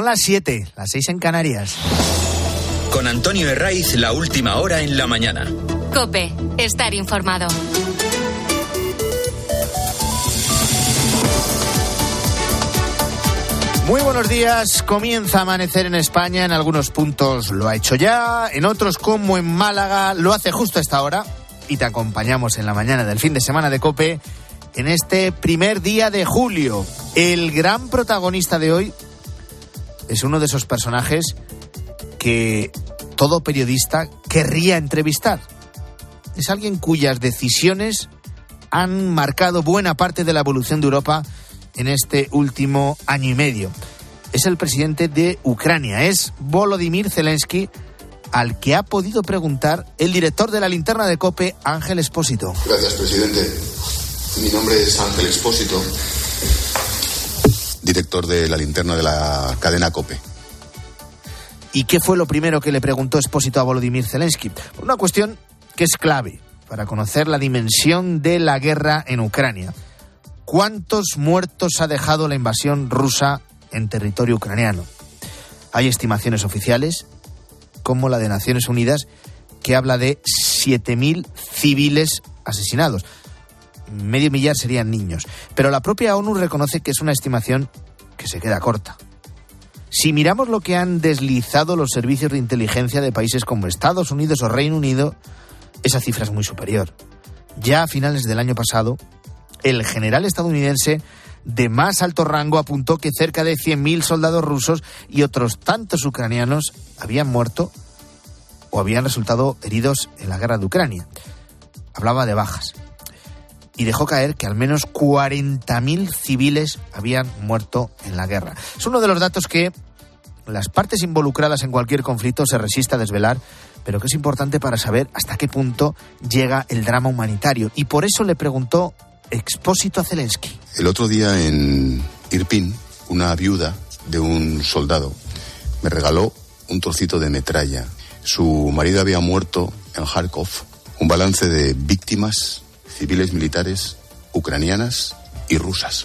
las 7, las 6 en Canarias. Con Antonio Herraiz, la última hora en la mañana. COPE, estar informado. Muy buenos días. Comienza a amanecer en España. En algunos puntos lo ha hecho ya. En otros, como en Málaga, lo hace justo a esta hora. Y te acompañamos en la mañana del fin de semana de COPE en este primer día de julio. El gran protagonista de hoy es uno de esos personajes que todo periodista querría entrevistar. Es alguien cuyas decisiones han marcado buena parte de la evolución de Europa en este último año y medio. Es el presidente de Ucrania, es Volodymyr Zelensky, al que ha podido preguntar el director de la linterna de COPE, Ángel Expósito. Gracias, presidente. Mi nombre es Ángel Expósito, director de la linterna de la cadena COPE. ¿Y qué fue lo primero que le preguntó Expósito a Volodymyr Zelensky? Una cuestión que es clave para conocer la dimensión de la guerra en Ucrania. ¿Cuántos muertos ha dejado la invasión rusa en territorio ucraniano? Hay estimaciones oficiales, como la de Naciones Unidas, que habla de 7.000 civiles asesinados. Medio millar serían niños. Pero la propia ONU reconoce que es una estimación que se queda corta. Si miramos lo que han deslizado los servicios de inteligencia de países como Estados Unidos o Reino Unido, esa cifra es muy superior. Ya a finales del año pasado, el general estadounidense de más alto rango apuntó que cerca de 100.000 soldados rusos y otros tantos ucranianos habían muerto o habían resultado heridos en la guerra de Ucrania. Hablaba de bajas. Y dejó caer que al menos 40.000 civiles habían muerto en la guerra. Es uno de los datos que las partes involucradas en cualquier conflicto se resiste a desvelar, pero que es importante para saber hasta qué punto llega el drama humanitario. Y por eso le preguntó Expósito a Zelensky. El otro día en Irpin, una viuda de un soldado me regaló un trocito de metralla. Su marido había muerto en Kharkov. Un balance de víctimas civiles militares ucranianas y rusas.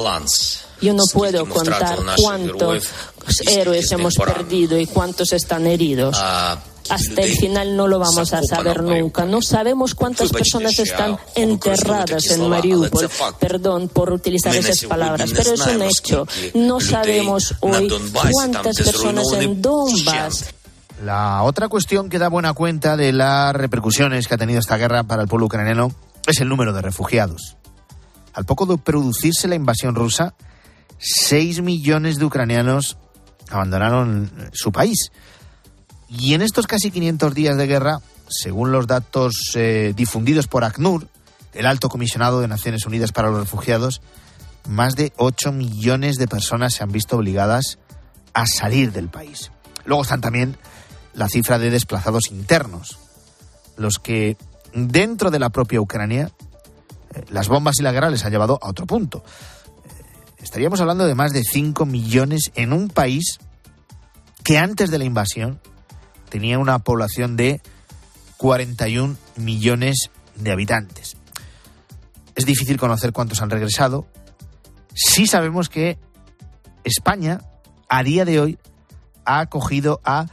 Yo no puedo contar cuántos héroes hemos perdido y cuántos están heridos. Hasta el final no lo vamos a saber nunca. No sabemos cuántas personas están enterradas en Mariupol. Perdón por utilizar esas palabras, pero es un hecho. No sabemos hoy cuántas personas en Donbass. La otra cuestión que da buena cuenta de las repercusiones que ha tenido esta guerra para el pueblo ucraniano es el número de refugiados. Al poco de producirse la invasión rusa, 6 millones de ucranianos abandonaron su país. Y en estos casi 500 días de guerra, según los datos difundidos por ACNUR, el Alto Comisionado de Naciones Unidas para los Refugiados, más de 8 millones de personas se han visto obligadas a salir del país. Luego están también la cifra de desplazados internos, los que dentro de la propia Ucrania las bombas y la guerra les han llevado a otro punto. Estaríamos hablando de más de 5 millones en un país que antes de la invasión tenía una población de 41 millones de habitantes. Es difícil conocer cuántos han regresado. Sí sabemos que España, a día de hoy, ha acogido a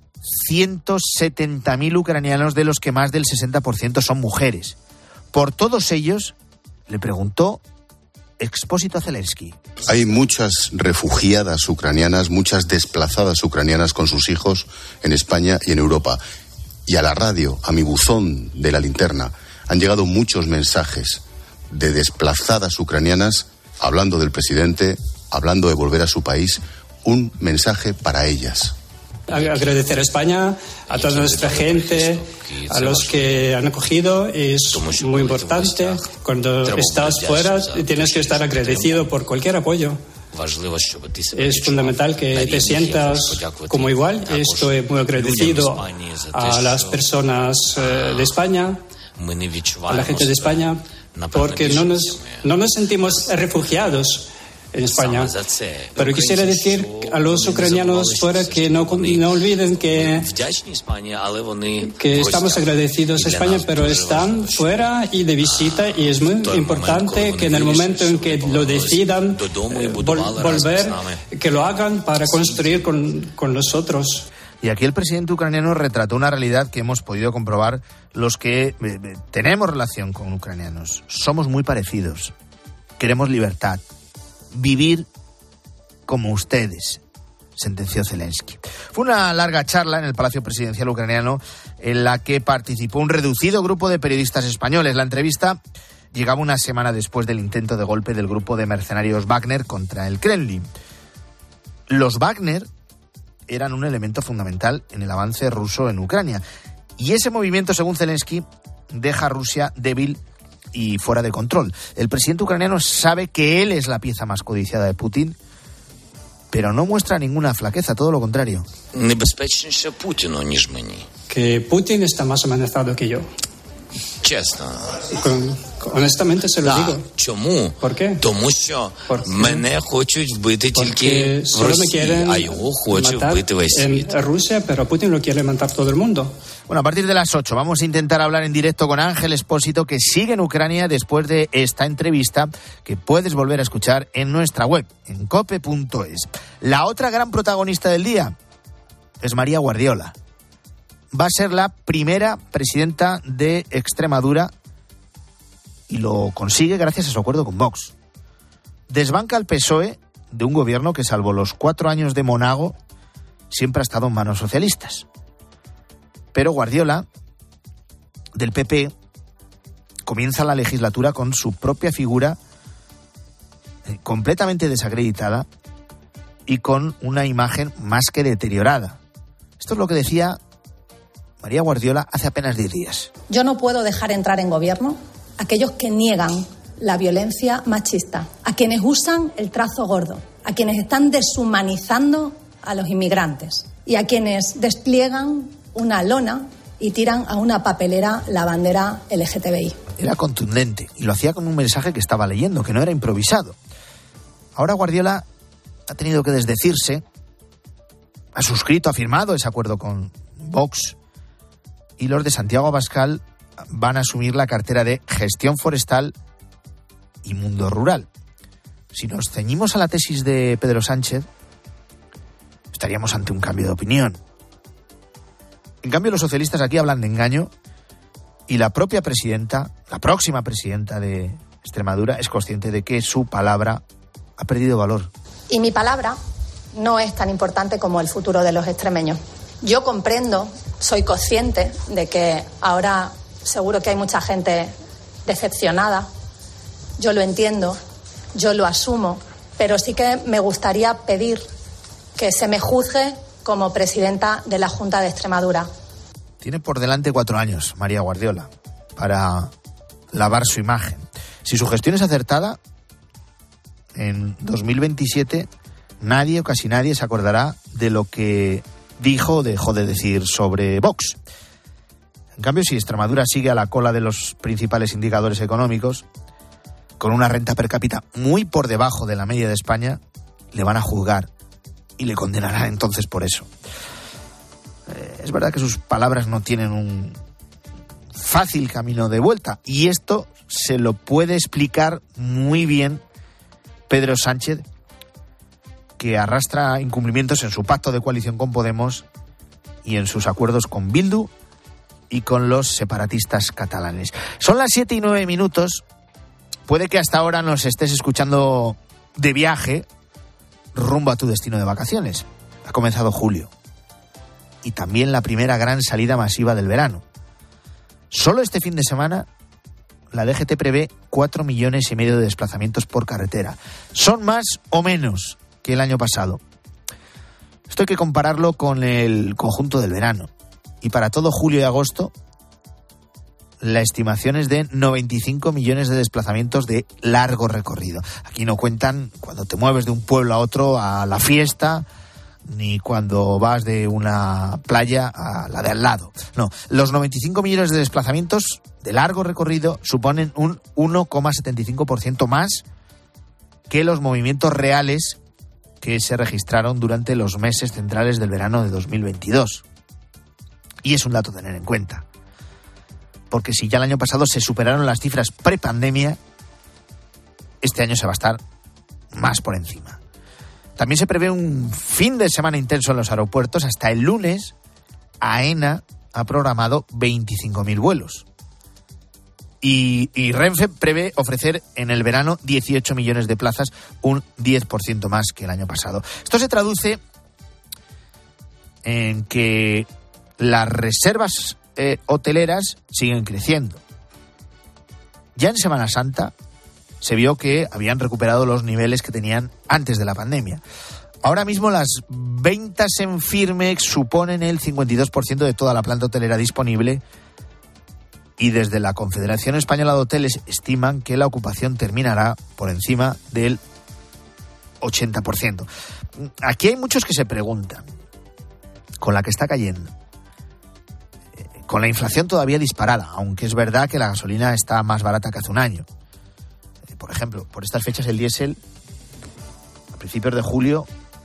170.000 ucranianos, de los que más del 60% son mujeres. Por todos ellos, le preguntó Expósito a Zelensky. Hay muchas refugiadas ucranianas, muchas desplazadas ucranianas con sus hijos en España y en Europa. Y a la radio, a mi buzón de la linterna, han llegado muchos mensajes de desplazadas ucranianas hablando del presidente, hablando de volver a su país. Un mensaje para ellas. Agradecer a España, a toda nuestra gente, a los que han acogido. Es muy importante. Cuando estás fuera tienes que estar agradecido por cualquier apoyo. Es fundamental que te sientas como igual. Estoy muy agradecido a las personas de España, a la gente de España, porque no nos sentimos refugiados. en España. Pero quisiera decir a los ucranianos fuera que no olviden que estamos agradecidos a España, pero están fuera y de visita, y es muy importante que en el momento en que lo decidan volver, que lo hagan para construir con nosotros. Y aquí el presidente ucraniano retrató una realidad que hemos podido comprobar los que tenemos relación con ucranianos. Somos muy parecidos. Queremos libertad. Vivir como ustedes, sentenció Zelensky. Fue una larga charla en el Palacio Presidencial ucraniano en la que participó un reducido grupo de periodistas españoles. La entrevista llegaba una semana después del intento de golpe del grupo de mercenarios Wagner contra el Kremlin. Los Wagner eran un elemento fundamental en el avance ruso en Ucrania. Y ese movimiento, según Zelensky, deja a Rusia débil y fuera de control. El presidente ucraniano sabe que él es la pieza más codiciada de Putin, pero no muestra ninguna flaqueza, todo lo contrario. Que Putin está más amenazado que yo. Honestamente se lo digo. ¿Por qué? Porque solo me quieren matar en Rusia, pero Putin lo quiere matar todo el mundo. Bueno, a partir de las 8 vamos a intentar hablar en directo con Ángel Expósito, que sigue en Ucrania después de esta entrevista, que puedes volver a escuchar en nuestra web, en cope.es. La otra gran protagonista del día es María Guardiola. Va a ser la primera presidenta de Extremadura y lo consigue gracias a su acuerdo con Vox. Desbanca al PSOE de un gobierno que, salvo los 4 años de Monago, siempre ha estado en manos socialistas. Pero Guardiola, del PP, comienza la legislatura con su propia figura completamente desacreditada y con una imagen más que deteriorada. Esto es lo que decía María Guardiola hace apenas 10 días. Yo no puedo dejar entrar en gobierno a aquellos que niegan la violencia machista, a quienes usan el trazo gordo, a quienes están deshumanizando a los inmigrantes y a quienes despliegan una lona y tiran a una papelera la bandera LGTBI. Era contundente y lo hacía con un mensaje que estaba leyendo, que no era improvisado. Ahora Guardiola ha tenido que desdecirse, ha suscrito, ha firmado ese acuerdo con Vox, y los de Santiago Abascal van a asumir la cartera de Gestión Forestal y Mundo Rural. Si nos ceñimos a la tesis de Pedro Sánchez, estaríamos ante un cambio de opinión. En cambio, los socialistas aquí hablan de engaño y la propia presidenta, la próxima presidenta de Extremadura, es consciente de que su palabra ha perdido valor. Y mi palabra no es tan importante como el futuro de los extremeños. Yo comprendo, soy consciente de que ahora seguro que hay mucha gente decepcionada. Yo lo entiendo, yo lo asumo, pero sí que me gustaría pedir que se me juzgue como presidenta de la Junta de Extremadura. Tiene por delante 4 años María Guardiola para lavar su imagen. Si su gestión es acertada, en 2027 nadie o casi nadie se acordará de lo que dijo o dejó de decir sobre Vox. En cambio, si Extremadura sigue a la cola de los principales indicadores económicos, con una renta per cápita muy por debajo de la media de España, le van a juzgar y le condenarán entonces por eso. Es verdad que sus palabras no tienen un fácil camino de vuelta, y esto se lo puede explicar muy bien Pedro Sánchez, que arrastra incumplimientos en su pacto de coalición con Podemos y en sus acuerdos con Bildu y con los separatistas catalanes. Son las 7:09. Puede que hasta ahora nos estés escuchando de viaje rumbo a tu destino de vacaciones. Ha comenzado julio y también la primera gran salida masiva del verano. Solo este fin de semana la DGT prevé 4,5 millones de desplazamientos por carretera. ¿Son más o menos que el año pasado? Esto hay que compararlo con el conjunto del verano. Y para todo julio y agosto, la estimación es de 95 millones de desplazamientos de largo recorrido. Aquí no cuentan cuando te mueves de un pueblo a otro a la fiesta, ni cuando vas de una playa a la de al lado. No, los 95 millones de desplazamientos de largo recorrido suponen un 1,75% más que los movimientos reales que se registraron durante los meses centrales del verano de 2022. Y es un dato a tener en cuenta, porque si ya el año pasado se superaron las cifras prepandemia, este año se va a estar más por encima. También se prevé un fin de semana intenso en los aeropuertos. Hasta el lunes, AENA ha programado 25.000 vuelos. Y Renfe prevé ofrecer en el verano 18 millones de plazas, un 10% más que el año pasado. Esto se traduce en que las reservas hoteleras siguen creciendo. Ya en Semana Santa se vio que habían recuperado los niveles que tenían antes de la pandemia. Ahora mismo las ventas en firme suponen el 52% de toda la planta hotelera disponible, y desde la Confederación Española de Hoteles estiman que la ocupación terminará por encima del 80%. Aquí hay muchos que se preguntan, con la que está cayendo, con la inflación todavía disparada, aunque es verdad que la gasolina está más barata que hace un año. Por ejemplo, por estas fechas el diésel, a principios de julio,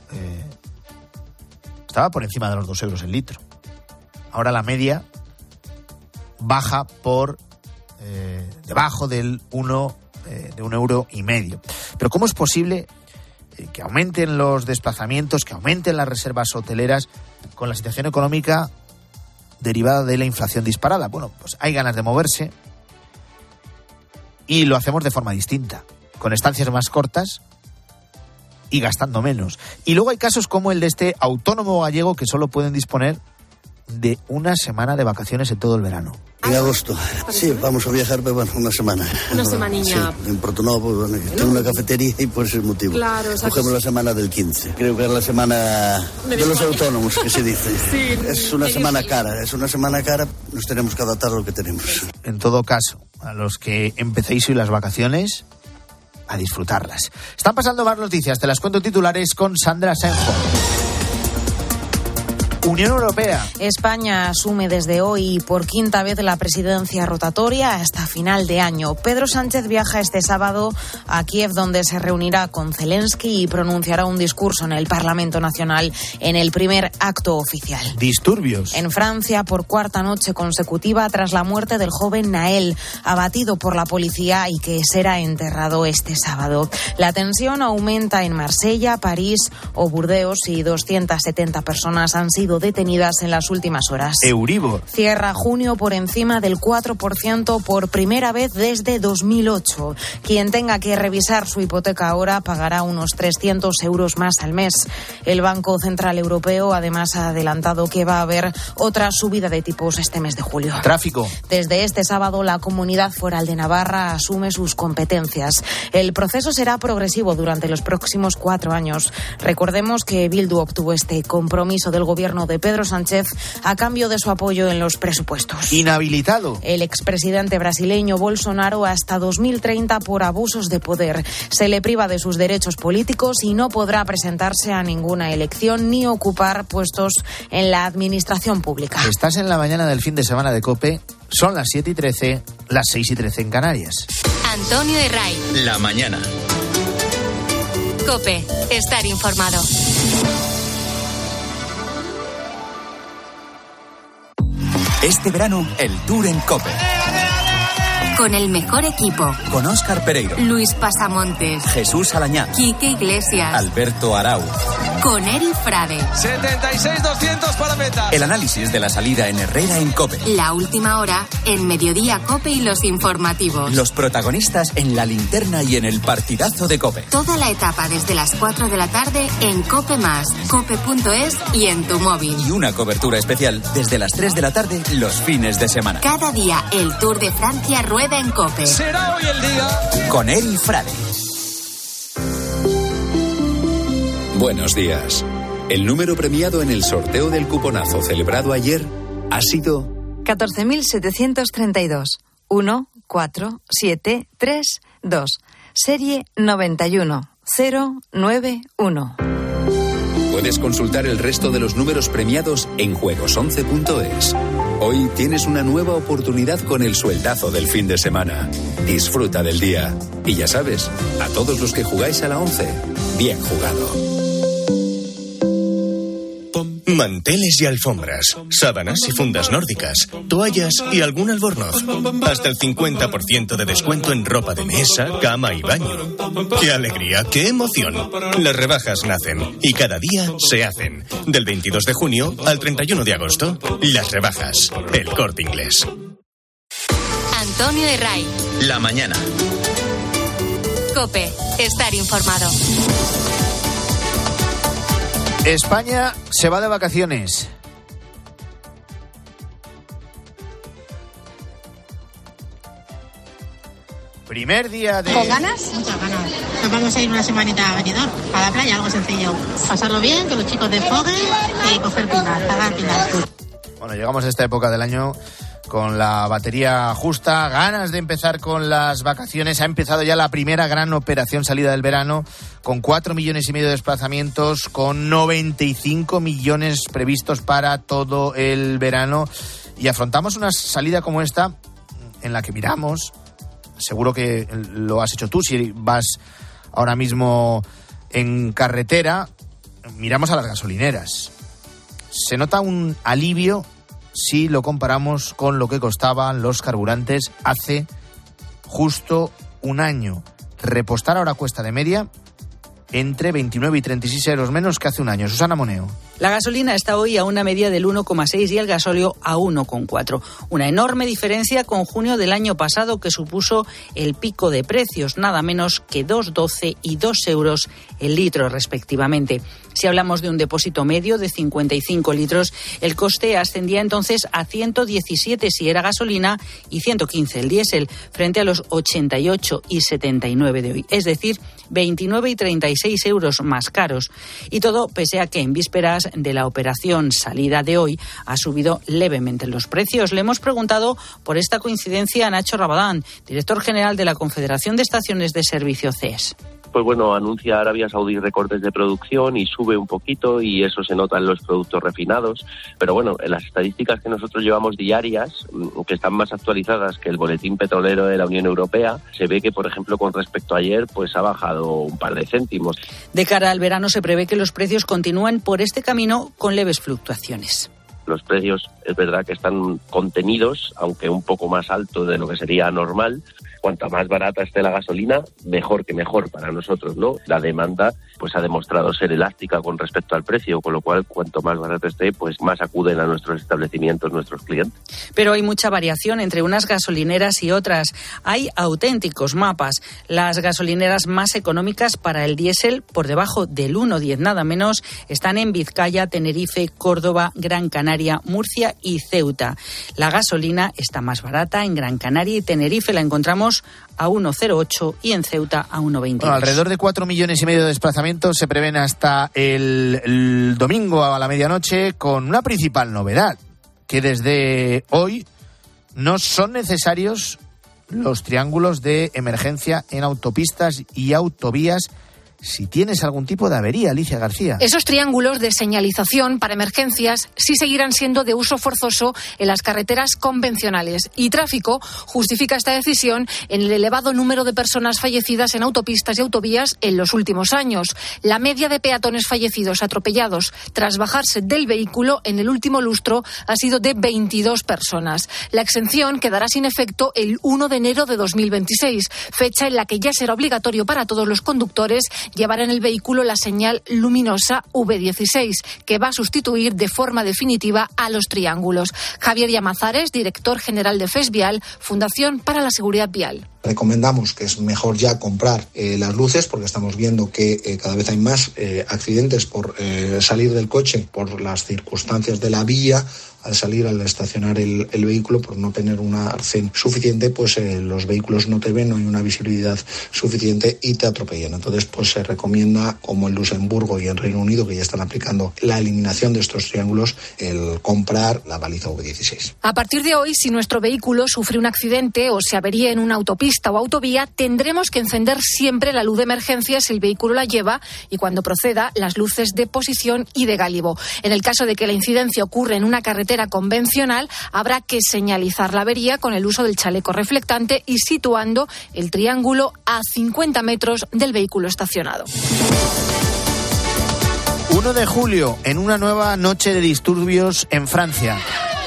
estaba por encima de los 2 euros el litro. Ahora la media baja por debajo del de 1,5 euros. Pero ¿cómo es posible que aumenten los desplazamientos, que aumenten las reservas hoteleras con la situación económica derivada de la inflación disparada? Bueno, pues hay ganas de moverse y lo hacemos de forma distinta, con estancias más cortas y gastando menos. Y luego hay casos como el de este autónomo gallego que solo pueden disponer de una semana de vacaciones en todo el verano. En agosto, sí, vamos a viajar, pero bueno, una semana. Una semanilla. Sí, en Portonó, pues, bueno, tengo una cafetería y por ese motivo. Claro, cogemos la semana del 15. Creo que es la semana de los autónomos, que se dice. Sí, es una semana cara, nos tenemos que adaptar a lo que tenemos. En todo caso, a los que empecéis hoy las vacaciones, a disfrutarlas. Están pasando más noticias, te las cuento titulares con Sandra Senjo. Unión Europea. España asume desde hoy por quinta vez la presidencia rotatoria hasta final de año. Pedro Sánchez viaja este sábado a Kiev, donde se reunirá con Zelensky y pronunciará un discurso en el Parlamento Nacional en el primer acto oficial. Disturbios. En Francia, por cuarta noche consecutiva tras la muerte del joven Nael, abatido por la policía y que será enterrado este sábado. La tensión aumenta en Marsella, París o Burdeos y 270 personas han sido detenidas en las últimas horas. Euribor. Cierra junio por encima del 4% por primera vez desde 2008. Quien tenga que revisar su hipoteca ahora pagará unos 300 euros más al mes. El Banco Central Europeo además ha adelantado que va a haber otra subida de tipos este mes de julio. Tráfico. Desde este sábado la Comunidad Foral de Navarra asume sus competencias. El proceso será progresivo durante los próximos 4 años. Recordemos que Bildu obtuvo este compromiso del gobierno de Pedro Sánchez a cambio de su apoyo en los presupuestos. Inhabilitado. El expresidente brasileño Bolsonaro hasta 2030 por abusos de poder. Se le priva de sus derechos políticos y no podrá presentarse a ninguna elección ni ocupar puestos en la administración pública. Estás en la mañana del fin de semana de COPE. Son las 7:13, las 6:13 en Canarias. Antonio Herray. La mañana. COPE. Estar informado. Este verano, el Tour en COPE. Con el mejor equipo. Con Óscar Pereiro. Luis Pasamontes. Jesús Alañá. Quique Iglesias. Alberto Arau. Con Eri Frade. 76-200 para meta. El análisis de la salida en Herrera en COPE. La última hora en Mediodía COPE y los informativos. Los protagonistas en la linterna y en el partidazo de COPE. Toda la etapa desde las 4 de la tarde en COPE+, cope.es y en tu móvil. Y una cobertura especial desde las 3 de la tarde los fines de semana. Cada día el Tour de Francia rueda en COPE. Será hoy el día. Con Eri Frade. Buenos días. El número premiado en el sorteo del cuponazo celebrado ayer ha sido 14.732. 14732. Serie 91091. Puedes consultar el resto de los números premiados en juegos11.es. Hoy tienes una nueva oportunidad con el sueldazo del fin de semana. Disfruta del día. Y ya sabes, a todos los que jugáis a la 11, bien jugado. Manteles y alfombras, sábanas y fundas nórdicas, toallas y algún albornoz. Hasta el 50% de descuento en ropa de mesa, cama y baño. ¡Qué alegría, qué emoción! Las rebajas nacen y cada día se hacen. Del 22 de junio al 31 de agosto. Las rebajas. El Corte Inglés. Antonio Herray. La mañana. COPE. Estar informado. España se va de vacaciones. Primer día de... ¿Con ganas? Muchas ganas. Nos vamos a ir una semanita a Benidorm, a la playa, algo sencillo. Pasarlo bien, que los chicos desfoguen y coger pinar, pagar pinar. Bueno, llegamos a esta época del año con la batería justa, ganas de empezar con las vacaciones. Ha empezado ya la primera gran operación salida del verano, con 4,5 millones de desplazamientos, con 95 millones previstos para todo el verano. Y afrontamos una salida como esta, en la que miramos, seguro que lo has hecho tú, si vas ahora mismo en carretera, miramos a las gasolineras. Se nota un alivio si lo comparamos con lo que costaban los carburantes hace justo un año. Repostar ahora cuesta de media entre 29 y 36 euros menos que hace un año. Susana Moneo. La gasolina está hoy a una media del 1,6 y el gasóleo a 1,4. Una enorme diferencia con junio del año pasado, que supuso el pico de precios, nada menos que 2,12 y 2 euros el litro respectivamente. Si hablamos de un depósito medio de 55 litros, el coste ascendía entonces a 117 si era gasolina y 115 el diésel, frente a los 88 y 79 de hoy. Es decir, 29 y 36 euros más caros. Y todo pese a que en vísperas de la operación salida de hoy ha subido levemente los precios. Le hemos preguntado por esta coincidencia a Nacho Rabadán, director general de la Confederación de Estaciones de Servicio CES. Pues bueno, anuncia Arabia Saudí recortes de producción y sube un poquito, y eso se nota en los productos refinados. Pero bueno, en las estadísticas que nosotros llevamos diarias, que están más actualizadas que el boletín petrolero de la Unión Europea, se ve que, por ejemplo, con respecto a ayer, pues ha bajado un par de céntimos. De cara al verano se prevé que los precios continúen por este camino con leves fluctuaciones. Los precios es verdad que están contenidos, aunque un poco más alto de lo que sería normal. Cuanta más barata esté la gasolina, mejor que mejor para nosotros, ¿no? La demanda pues ha demostrado ser elástica con respecto al precio, con lo cual cuanto más barata esté, pues más acuden a nuestros establecimientos nuestros clientes. Pero hay mucha variación entre unas gasolineras y otras. Hay auténticos mapas. Las gasolineras más económicas para el diésel, por debajo del 1,10 nada menos, están en Vizcaya, Tenerife, Córdoba, Gran Canaria, Murcia y Ceuta. La gasolina está más barata en Gran Canaria y Tenerife, la encontramos a 1,08 y en Ceuta a 1,22. Bueno, alrededor de 4,5 millones de desplazamientos se prevén hasta el domingo a la medianoche, con una principal novedad, que desde hoy no son necesarios los triángulos de emergencia en autopistas y autovías si tienes algún tipo de avería, Alicia García. Esos triángulos de señalización para emergencias sí seguirán siendo de uso forzoso en las carreteras convencionales. Y Tráfico justifica esta decisión en el elevado número de personas fallecidas en autopistas y autovías en los últimos años. La media de peatones fallecidos atropellados tras bajarse del vehículo en el último lustro ha sido de 22 personas. La exención quedará sin efecto el 1 de enero de 2026, fecha en la que ya será obligatorio para todos los conductores llevar en el vehículo la señal luminosa V16, que va a sustituir de forma definitiva a los triángulos. Javier Llamazares, director general de FESVial, Fundación para la Seguridad Vial. Recomendamos que es mejor ya comprar las luces, porque estamos viendo que cada vez hay más accidentes por salir del coche por las circunstancias de la vía. Al salir, al estacionar el vehículo, por no tener una arcén suficiente, pues los vehículos no te ven, no hay una visibilidad suficiente y te atropellan. Entonces, pues se recomienda, como en Luxemburgo y en Reino Unido, que ya están aplicando la eliminación de estos triángulos, el comprar la baliza V16. A partir de hoy, si nuestro vehículo sufre un accidente o se avería en una autopista, autopista o autovía, tendremos que encender siempre la luz de emergencia si el vehículo la lleva y, cuando proceda, las luces de posición y de gálibo. En el caso de que la incidencia ocurra en una carretera convencional, habrá que señalizar la avería con el uso del chaleco reflectante y situando el triángulo a 50 metros del vehículo estacionado. 1 de julio, en una nueva noche de disturbios en Francia.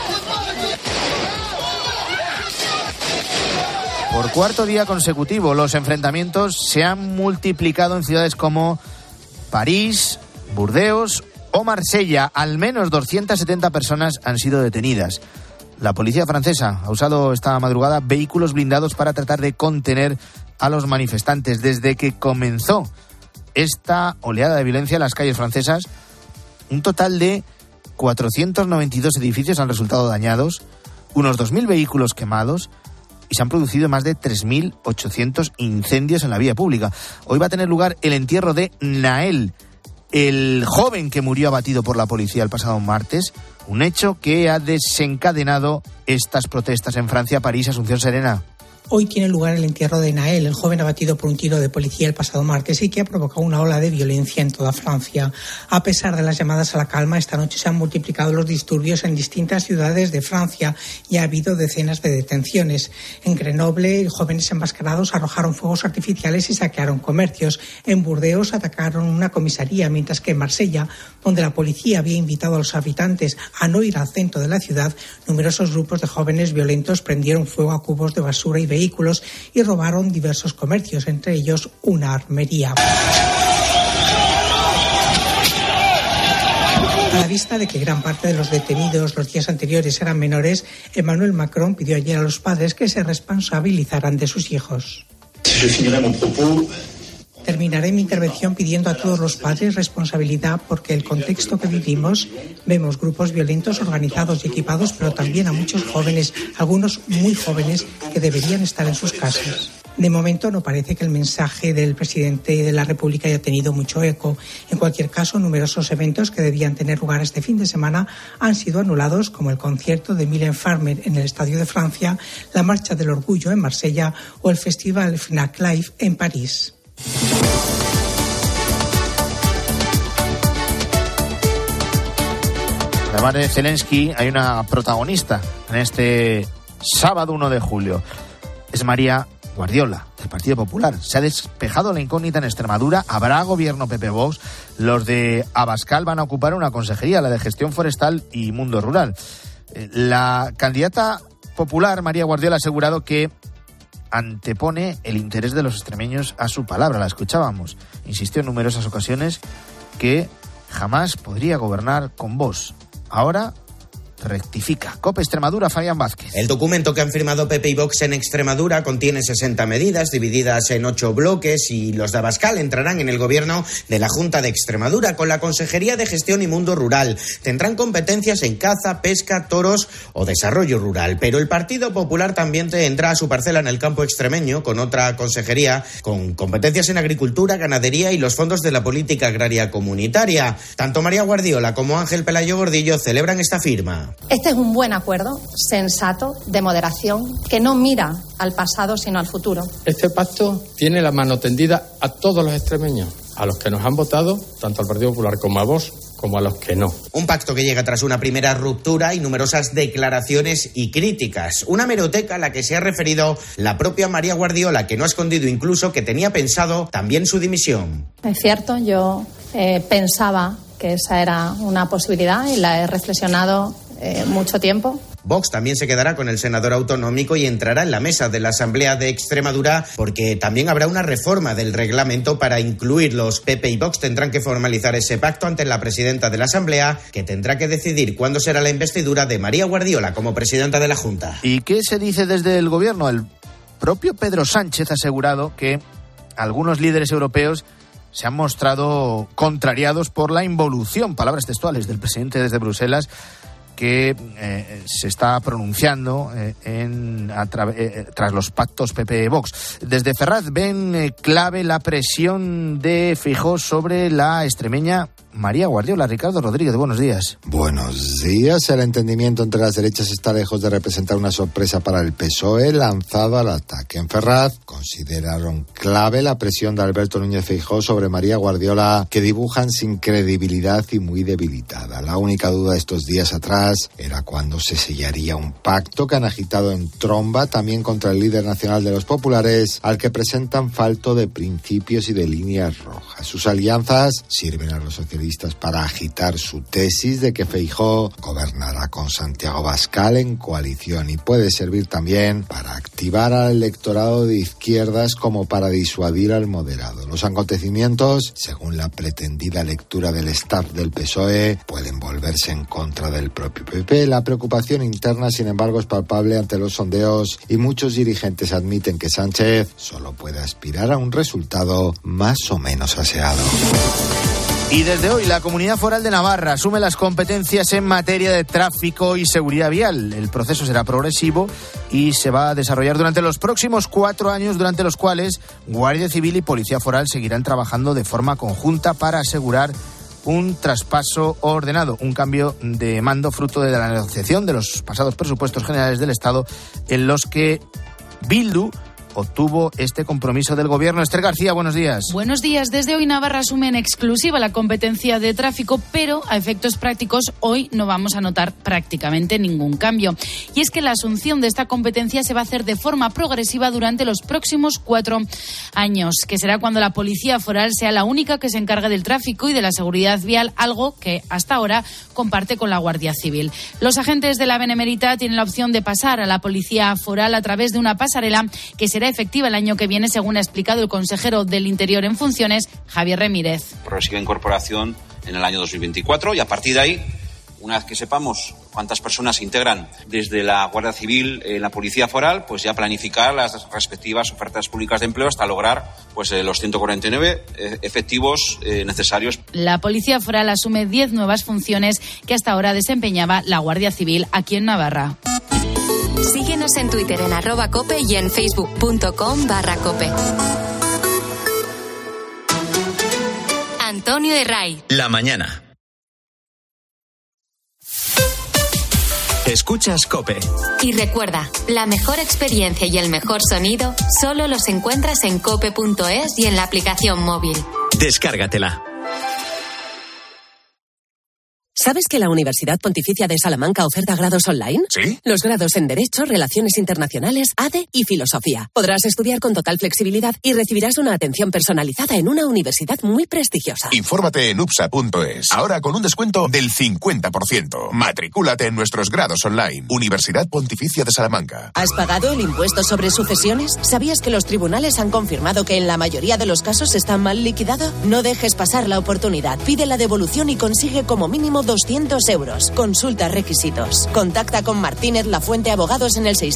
Por cuarto día consecutivo, los enfrentamientos se han multiplicado en ciudades como París, Burdeos o Marsella. Al menos 270 personas han sido detenidas. La policía francesa ha usado esta madrugada vehículos blindados para tratar de contener a los manifestantes. Desde que comenzó esta oleada de violencia en las calles francesas, un total de 492 edificios han resultado dañados, unos 2.000 vehículos quemados y se han producido más de 3.800 incendios en la vía pública. Hoy va a tener lugar el entierro de Naël, el joven que murió abatido por la policía el pasado martes, un hecho que ha desencadenado estas protestas en Francia, París. Asunción Serena. Hoy tiene lugar el entierro de Naël, el joven abatido por un tiro de policía el pasado martes y que ha provocado una ola de violencia en toda Francia. A pesar de las llamadas a la calma, esta noche se han multiplicado los disturbios en distintas ciudades de Francia y ha habido decenas de detenciones. En Grenoble, jóvenes enmascarados arrojaron fuegos artificiales y saquearon comercios. En Burdeos atacaron una comisaría, mientras que en Marsella, donde la policía había invitado a los habitantes a no ir al centro de la ciudad, numerosos grupos de jóvenes violentos prendieron fuego a cubos de basura y vehículos y robaron diversos comercios, entre ellos una armería. A la vista de que gran parte de los detenidos los días anteriores eran menores, Emmanuel Macron pidió ayer a los padres que se responsabilizaran de sus hijos. Terminaré mi intervención pidiendo a todos los padres responsabilidad, porque el contexto que vivimos, vemos grupos violentos organizados y equipados, pero también a muchos jóvenes, algunos muy jóvenes, que deberían estar en sus casas. De momento no parece que el mensaje del presidente de la República haya tenido mucho eco. En cualquier caso, numerosos eventos que debían tener lugar este fin de semana han sido anulados, como el concierto de Mylène Farmer en el Estadio de Francia, la Marcha del Orgullo en Marsella o el Festival Fnac Live en París. Además de Zelensky, hay una protagonista en este sábado 1 de julio. Es María Guardiola, del Partido Popular. Se ha despejado la incógnita en Extremadura. Habrá gobierno PP-Vox. Los de Abascal van a ocupar una consejería, la de Gestión Forestal y Mundo Rural. La candidata popular, María Guardiola, ha asegurado que antepone el interés de los extremeños a su palabra. La escuchábamos. Insistió en numerosas ocasiones que jamás podría gobernar con Vox. Ahora rectifica. COPE Extremadura, Fabián Vázquez. El documento que han firmado PP y Vox en Extremadura contiene 60 medidas divididas en 8 bloques y los de Abascal entrarán en el gobierno de la Junta de Extremadura con la Consejería de Gestión y Mundo Rural. Tendrán competencias en caza, pesca, toros o desarrollo rural. Pero el Partido Popular también tendrá su parcela en el campo extremeño con otra consejería con competencias en agricultura, ganadería y los fondos de la política agraria comunitaria. Tanto María Guardiola como Ángel Pelayo Gordillo celebran esta firma. Este es un buen acuerdo, sensato, de moderación, que no mira al pasado sino al futuro. Este pacto tiene la mano tendida a todos los extremeños, a los que nos han votado, tanto al Partido Popular como a Vox, como a los que no. Un pacto que llega tras una primera ruptura y numerosas declaraciones y críticas. Una hemeroteca a la que se ha referido la propia María Guardiola, que no ha escondido incluso que tenía pensado también su dimisión. Es cierto, yo pensaba que esa era una posibilidad y la he reflexionado mucho tiempo. Vox también se quedará con el senador autonómico y entrará en la mesa de la Asamblea de Extremadura, porque también habrá una reforma del reglamento para incluirlos. PP y Vox tendrán que formalizar ese pacto ante la presidenta de la Asamblea, que tendrá que decidir cuándo será la investidura de María Guardiola como presidenta de la Junta. ¿Y qué se dice desde el gobierno? El propio Pedro Sánchez ha asegurado que algunos líderes europeos se han mostrado contrariados por la involución, palabras textuales del presidente desde Bruselas, que se está pronunciando tras los pactos PP-Vox. Desde Ferraz ven clave la presión de Feijóo sobre la extremeña María Guardiola. Ricardo Rodríguez, buenos días. Buenos días. El entendimiento entre las derechas está lejos de representar una sorpresa para el PSOE, lanzado al ataque. En Ferraz consideraron clave la presión de Alberto Núñez Feijóo sobre María Guardiola, que dibujan sin credibilidad y muy debilitada. La única duda estos días atrás era cuándo se sellaría un pacto que han agitado en tromba también contra el líder nacional de los populares, al que presentan falto de principios y de líneas rojas. Sus alianzas sirven a los socialistas para agitar su tesis de que Feijóo gobernará con Santiago Abascal en coalición, y puede servir también para activar al electorado de izquierdas como para disuadir al moderado. Los acontecimientos, según la pretendida lectura del staff del PSOE, pueden volverse en contra del propio PP. La preocupación interna, sin embargo, es palpable ante los sondeos, y muchos dirigentes admiten que Sánchez solo puede aspirar a un resultado más o menos aseado. Y desde hoy la Comunidad Foral de Navarra asume las competencias en materia de tráfico y seguridad vial. El proceso será progresivo y se va a desarrollar durante los próximos 4 años, durante los cuales Guardia Civil y Policía Foral seguirán trabajando de forma conjunta para asegurar un traspaso ordenado, un cambio de mando fruto de la negociación de los pasados presupuestos generales del Estado, en los que Bildu obtuvo este compromiso del Gobierno. Esther García, buenos días. Buenos días. Desde hoy Navarra asume en exclusiva la competencia de tráfico, pero a efectos prácticos hoy no vamos a notar prácticamente ningún cambio. Y es que la asunción de esta competencia se va a hacer de forma progresiva durante los próximos 4 años, que será cuando la Policía Foral sea la única que se encargue del tráfico y de la seguridad vial, algo que hasta ahora comparte con la Guardia Civil. Los agentes de la Benemérita tienen la opción de pasar a la Policía Foral a través de una pasarela que será efectiva el año que viene, según ha explicado el consejero del Interior en funciones, Javier Remírez. Progresiva incorporación en el año 2024 y a partir de ahí, una vez que sepamos cuántas personas se integran desde la Guardia Civil en la Policía Foral, pues ya planificar las respectivas ofertas públicas de empleo hasta lograr pues los 149 efectivos necesarios. La Policía Foral asume 10 nuevas funciones que hasta ahora desempeñaba la Guardia Civil aquí en Navarra. Síguenos en Twitter en @cope y en facebook.com/cope. Antonio Herray. La mañana. Escuchas COPE. Y recuerda, la mejor experiencia y el mejor sonido solo los encuentras en cope.es y en la aplicación móvil. Descárgatela. ¿Sabes que la Universidad Pontificia de Salamanca oferta grados online? ¿Sí? Los grados en Derecho, Relaciones Internacionales, ADE y Filosofía. Podrás estudiar con total flexibilidad y recibirás una atención personalizada en una universidad muy prestigiosa. Infórmate en upsa.es. Ahora con un descuento del 50%. Matricúlate en nuestros grados online. Universidad Pontificia de Salamanca. ¿Has pagado el impuesto sobre sucesiones? ¿Sabías que los tribunales han confirmado que en la mayoría de los casos está mal liquidado? No dejes pasar la oportunidad. Pide la devolución y consigue como mínimo 200 euros. Consulta requisitos. Contacta con Martínez Lafuente Abogados en el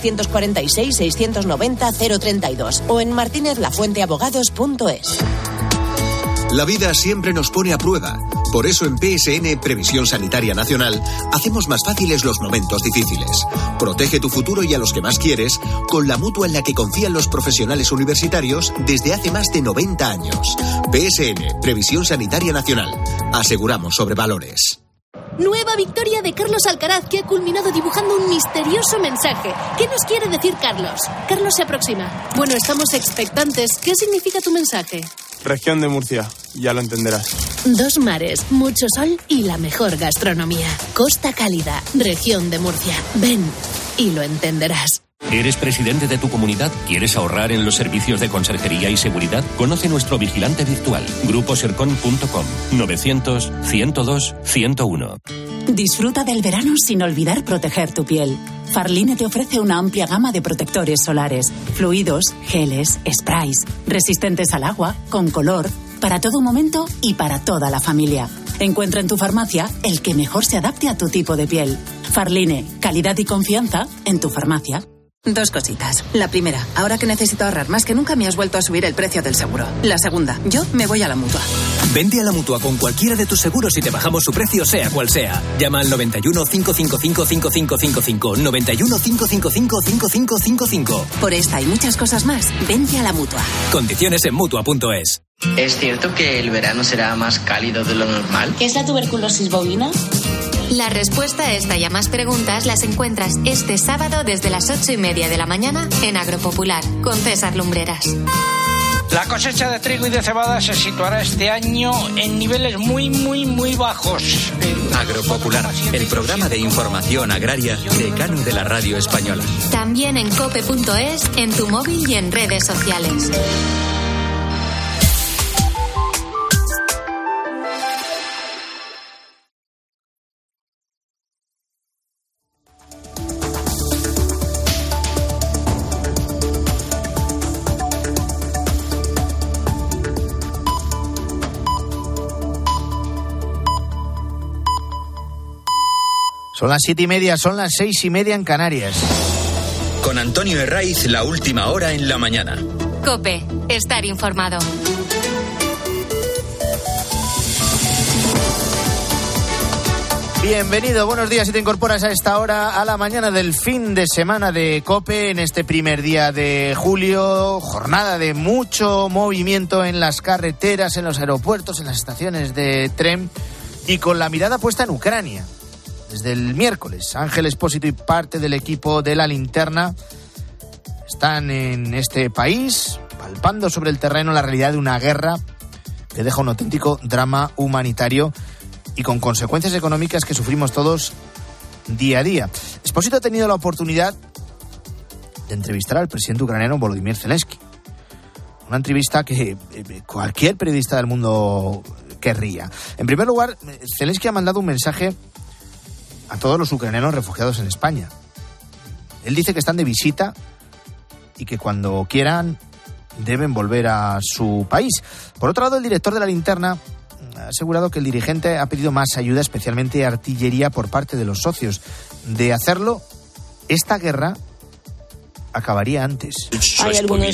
646-690-032 o en martinezlafuenteabogados.es. La vida siempre nos pone a prueba. Por eso en PSN, Previsión Sanitaria Nacional, hacemos más fáciles los momentos difíciles. Protege tu futuro y a los que más quieres con la mutua en la que confían los profesionales universitarios desde hace más de 90 años. PSN, Previsión Sanitaria Nacional. Aseguramos sobre valores. Nueva victoria de Carlos Alcaraz, que ha culminado dibujando un misterioso mensaje. ¿Qué nos quiere decir Carlos? Carlos se aproxima. Bueno, estamos expectantes. ¿Qué significa tu mensaje? Región de Murcia, ya lo entenderás. 2 mares, mucho sol y la mejor gastronomía. Costa Cálida, Región de Murcia. Ven y lo entenderás. ¿Eres presidente de tu comunidad? ¿Quieres ahorrar en los servicios de conserjería y seguridad? Conoce nuestro vigilante virtual, gruposercon.com, 900-102-101. Disfruta del verano sin olvidar proteger tu piel. Farline te ofrece una amplia gama de protectores solares, fluidos, geles, sprays, resistentes al agua, con color, para todo momento y para toda la familia. Encuentra en tu farmacia el que mejor se adapte a tu tipo de piel. Farline, calidad y confianza en tu farmacia. 2 cositas. La primera, ahora que necesito ahorrar más que nunca me has vuelto a subir el precio del seguro. La segunda, yo me voy a la Mutua. Vente a la Mutua con cualquiera de tus seguros y te bajamos su precio sea cual sea. Llama al 91 555 5555. 91 555 5555. Por esta y muchas cosas más, vente a la Mutua. Condiciones en Mutua.es. ¿Es cierto que el verano será más cálido de lo normal? ¿Qué es la tuberculosis bovina? La respuesta a esta y a más preguntas las encuentras este sábado desde las 8:30 de la mañana en Agropopular, con César Lumbreras. La cosecha de trigo y de cebada se situará este año en niveles muy bajos. Agropopular, el programa de información agraria decano de la radio española. También en cope.es, en tu móvil y en redes sociales. Son las 7:30, son las 6:30 en Canarias. Con Antonio Herraiz, la última hora en la mañana. COPE, estar informado. Bienvenido, buenos días si te incorporas a esta hora a la mañana del fin de semana de COPE en este primer día de julio, jornada de mucho movimiento en las carreteras, en los aeropuertos, en las estaciones de tren y con la mirada puesta en Ucrania. Desde el miércoles, Ángel Expósito y parte del equipo de La Linterna están en este país palpando sobre el terreno la realidad de una guerra que deja un auténtico drama humanitario y con consecuencias económicas que sufrimos todos día a día. Expósito ha tenido la oportunidad de entrevistar al presidente ucraniano Volodymyr Zelensky. Una entrevista que cualquier periodista del mundo querría. En primer lugar, Zelensky ha mandado un mensaje a todos los ucranianos refugiados en España. Él dice que están de visita y que cuando quieran deben volver a su país. Por otro lado, el director de La Linterna ha asegurado que el dirigente ha pedido más ayuda, especialmente artillería, por parte de los socios. De hacerlo, esta guerra acabaría antes. Hay algunos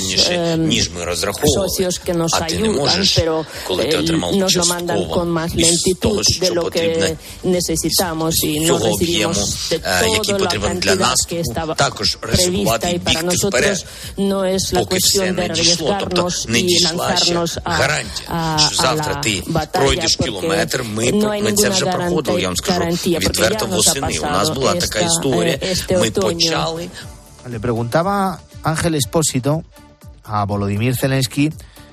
socios que nos ayudan, pero nos lo mandan con más lentitud de lo que necesitamos y no recibimos de toda la cantidad que estaba prevista, y para nosotros no es la cuestión de arriesgarnos y lanzarnos a la batalla, porque no hay ninguna garantía, porque ya nos ha pasado este otoño. Le preguntaba Ángel Expósito a Volodymyr Zelensky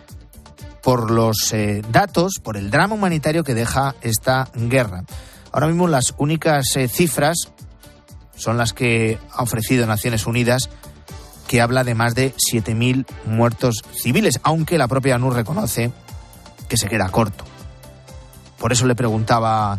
por los datos, por el drama humanitario que deja esta guerra. Ahora mismo las únicas cifras son las que ha ofrecido Naciones Unidas, que habla de más de 7.000 muertos civiles, aunque la propia ONU reconoce que se queda corto. Por eso le preguntaba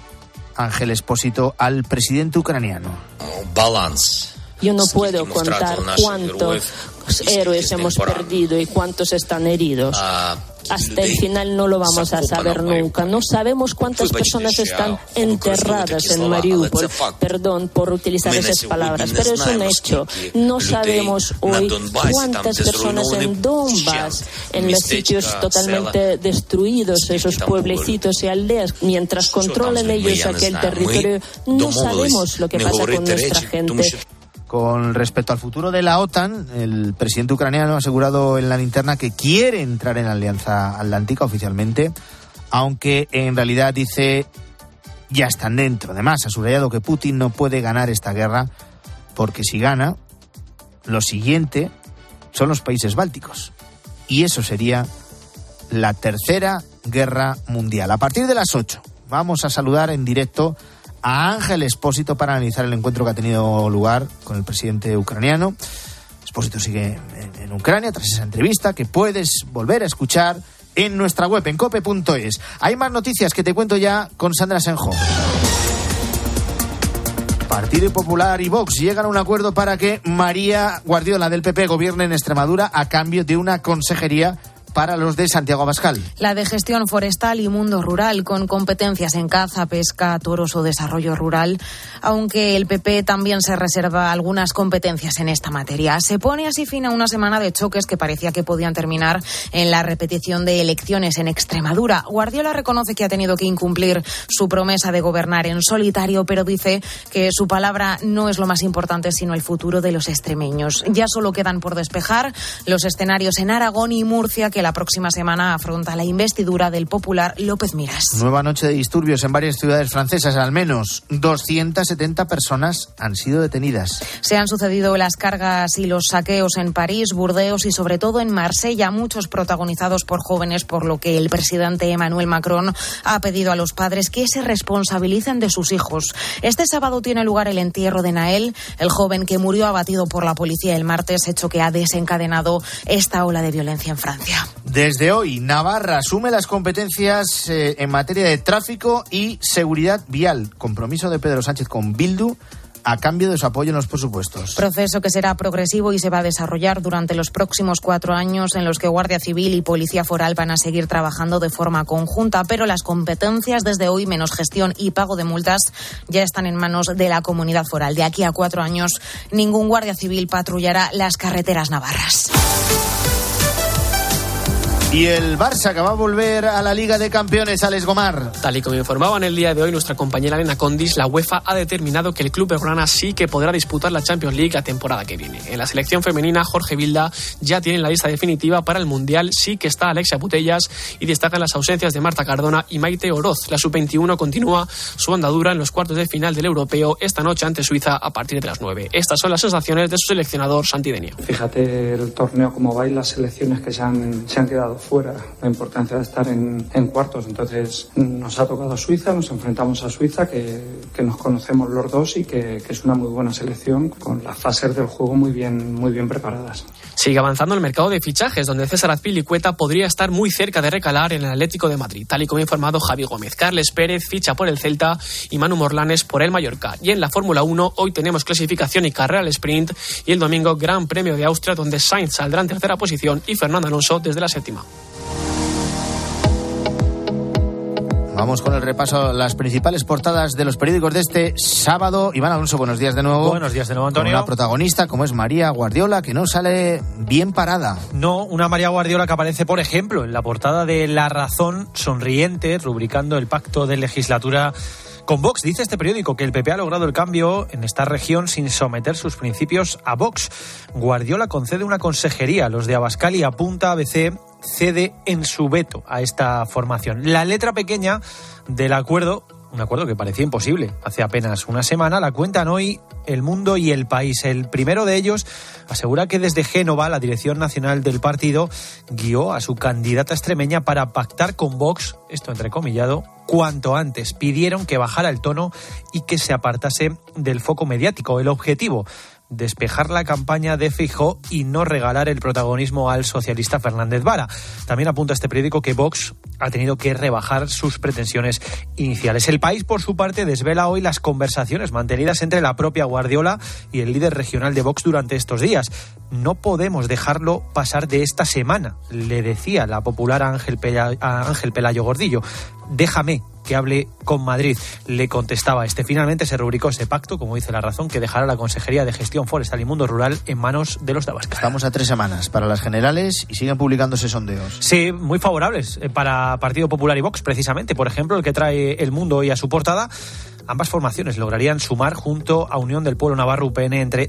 Ángel Expósito al presidente ucraniano. Balance. Yo no puedo contar cuántos héroes hemos perdido y cuántos están heridos. Hasta el final no lo vamos a saber nunca. No sabemos cuántas personas están enterradas en Mariupol. Perdón por utilizar esas palabras, pero es un hecho. No sabemos hoy cuántas personas en Donbass, en los sitios totalmente destruidos, esos pueblecitos y aldeas, mientras controlan ellos aquel territorio, no sabemos lo que pasa con nuestra gente. Con respecto al futuro de la OTAN, el presidente ucraniano ha asegurado en La Linterna que quiere entrar en la Alianza Atlántica oficialmente, aunque en realidad dice ya están dentro. Además, ha subrayado que Putin no puede ganar esta guerra porque si gana, lo siguiente son los países bálticos. Y eso sería la tercera guerra mundial. A partir de las 8 vamos a saludar en directo a Ángel Expósito para analizar el encuentro que ha tenido lugar con el presidente ucraniano. Expósito sigue en Ucrania tras esa entrevista que puedes volver a escuchar en nuestra web, en cope.es. Hay más noticias que te cuento ya con Sandra Senjo. Partido Popular y Vox llegan a un acuerdo para que María Guardiola del PP gobierne en Extremadura a cambio de una consejería para los de Santiago Abascal. La de gestión forestal y mundo rural, con competencias en caza, pesca, toros o desarrollo rural, aunque el PP también se reserva algunas competencias en esta materia. Se pone así fin a una semana de choques que parecía que podían terminar en la repetición de elecciones en Extremadura. Guardiola reconoce que ha tenido que incumplir su promesa de gobernar en solitario, pero dice que su palabra no es lo más importante, sino el futuro de los extremeños. Ya solo quedan por despejar los escenarios en Aragón y Murcia, que que la próxima semana afronta la investidura del popular López Miras. Nueva noche de disturbios en varias ciudades francesas. Al menos 270 personas han sido detenidas. Se han sucedido las cargas y los saqueos en París, Burdeos y sobre todo en Marsella, muchos protagonizados por jóvenes, por lo que el presidente Emmanuel Macron ha pedido a los padres que se responsabilicen de sus hijos. Este sábado tiene lugar el entierro de Naël, el joven que murió abatido por la policía el martes, hecho que ha desencadenado esta ola de violencia en Francia. Desde hoy, Navarra asume las competencias en materia de tráfico y seguridad vial. Compromiso de Pedro Sánchez con Bildu a cambio de su apoyo en los presupuestos. Proceso que será progresivo y se va a desarrollar durante los próximos 4 años, en los que Guardia Civil y Policía Foral van a seguir trabajando de forma conjunta, pero las competencias desde hoy, menos gestión y pago de multas, ya están en manos de la Comunidad Foral. De aquí a 4 años, ningún Guardia Civil patrullará las carreteras navarras. Y el Barça, que va a volver a la Liga de Campeones, Alex Gomar. Tal y como informaba en el día de hoy nuestra compañera Elena Condis, la UEFA ha determinado que el club blaugrana sí que podrá disputar la Champions League la temporada que viene. En la selección femenina, Jorge Vilda ya tiene la lista definitiva para el Mundial. Sí que está Alexia Putellas y destacan las ausencias de Marta Cardona y Maite Oroz. La sub-21 continúa su andadura en los cuartos de final del Europeo esta noche ante Suiza a partir de las 9. Estas son las sensaciones de su seleccionador Santi Denia. Fíjate el torneo como va y las selecciones que se han quedado fuera, la importancia de estar en cuartos. Entonces nos ha tocado Suiza, nos enfrentamos a Suiza, que nos conocemos los dos y que es una muy buena selección, con las fases del juego muy bien preparadas. Sigue avanzando el mercado de fichajes, donde César Azpilicueta podría estar muy cerca de recalar en el Atlético de Madrid, tal y como ha informado Javi Gómez. Carles Pérez ficha por el Celta y Manu Morlanes por el Mallorca. Y en la Fórmula 1 hoy tenemos clasificación y carrera al sprint, y el domingo Gran Premio de Austria, donde Sainz saldrá en tercera posición y Fernando Alonso desde la séptima. Vamos con el repaso a las principales portadas de los periódicos de este sábado. Iván Alonso, buenos días de nuevo. Buenos días de nuevo, Antonio. Con una protagonista como es María Guardiola, que no sale bien parada. No, una María Guardiola que aparece, por ejemplo, en la portada de La Razón, sonriente, rubricando el pacto de legislatura con Vox. Dice este periódico que el PP ha logrado el cambio en esta región sin someter sus principios a Vox. Guardiola concede una consejería a los de Abascal y apunta a ABC cede en su veto a esta formación. La letra pequeña del acuerdo, un acuerdo que parecía imposible hace apenas una semana, la cuentan hoy El Mundo y El País. El primero de ellos asegura que desde Génova la dirección nacional del partido guió a su candidata extremeña para pactar con Vox, esto entrecomillado, cuanto antes. Pidieron que bajara el tono y que se apartase del foco mediático. El objetivo: despejar la campaña de Feijóo y no regalar el protagonismo al socialista Fernández Vara. También apunta este periódico que Vox ha tenido que rebajar sus pretensiones iniciales. El País, por su parte, desvela hoy las conversaciones mantenidas entre la propia Guardiola y el líder regional de Vox durante estos días. No podemos dejarlo pasar de esta semana, le decía la popular a Ángel Pelayo Gordillo. Déjame que hable con Madrid, le contestaba este. Finalmente se rubricó ese pacto, como dice La Razón, que dejará la Consejería de Gestión Forestal y Mundo Rural en manos de los de Abascal. Estamos a 3 semanas para las generales y siguen publicándose sondeos. Sí, muy favorables para Partido Popular y Vox, precisamente. Por ejemplo, el que trae El Mundo hoy a su portada. Ambas formaciones lograrían sumar junto a Unión del Pueblo Navarro UPN entre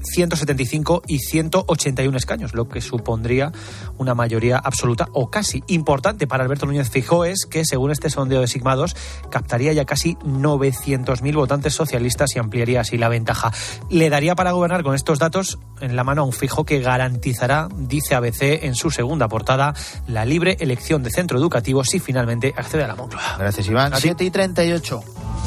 175 y 181 escaños, lo que supondría una mayoría absoluta o casi. Importante para Alberto Núñez Feijóo es que, según este sondeo de Sigma 2, captaría ya casi 900.000 votantes socialistas y ampliaría así la ventaja. Le daría para gobernar con estos datos en la mano a un Feijóo que garantizará, dice ABC en su segunda portada, la libre elección de centro educativo si finalmente accede a la Moncloa. Gracias, Iván. 7:38.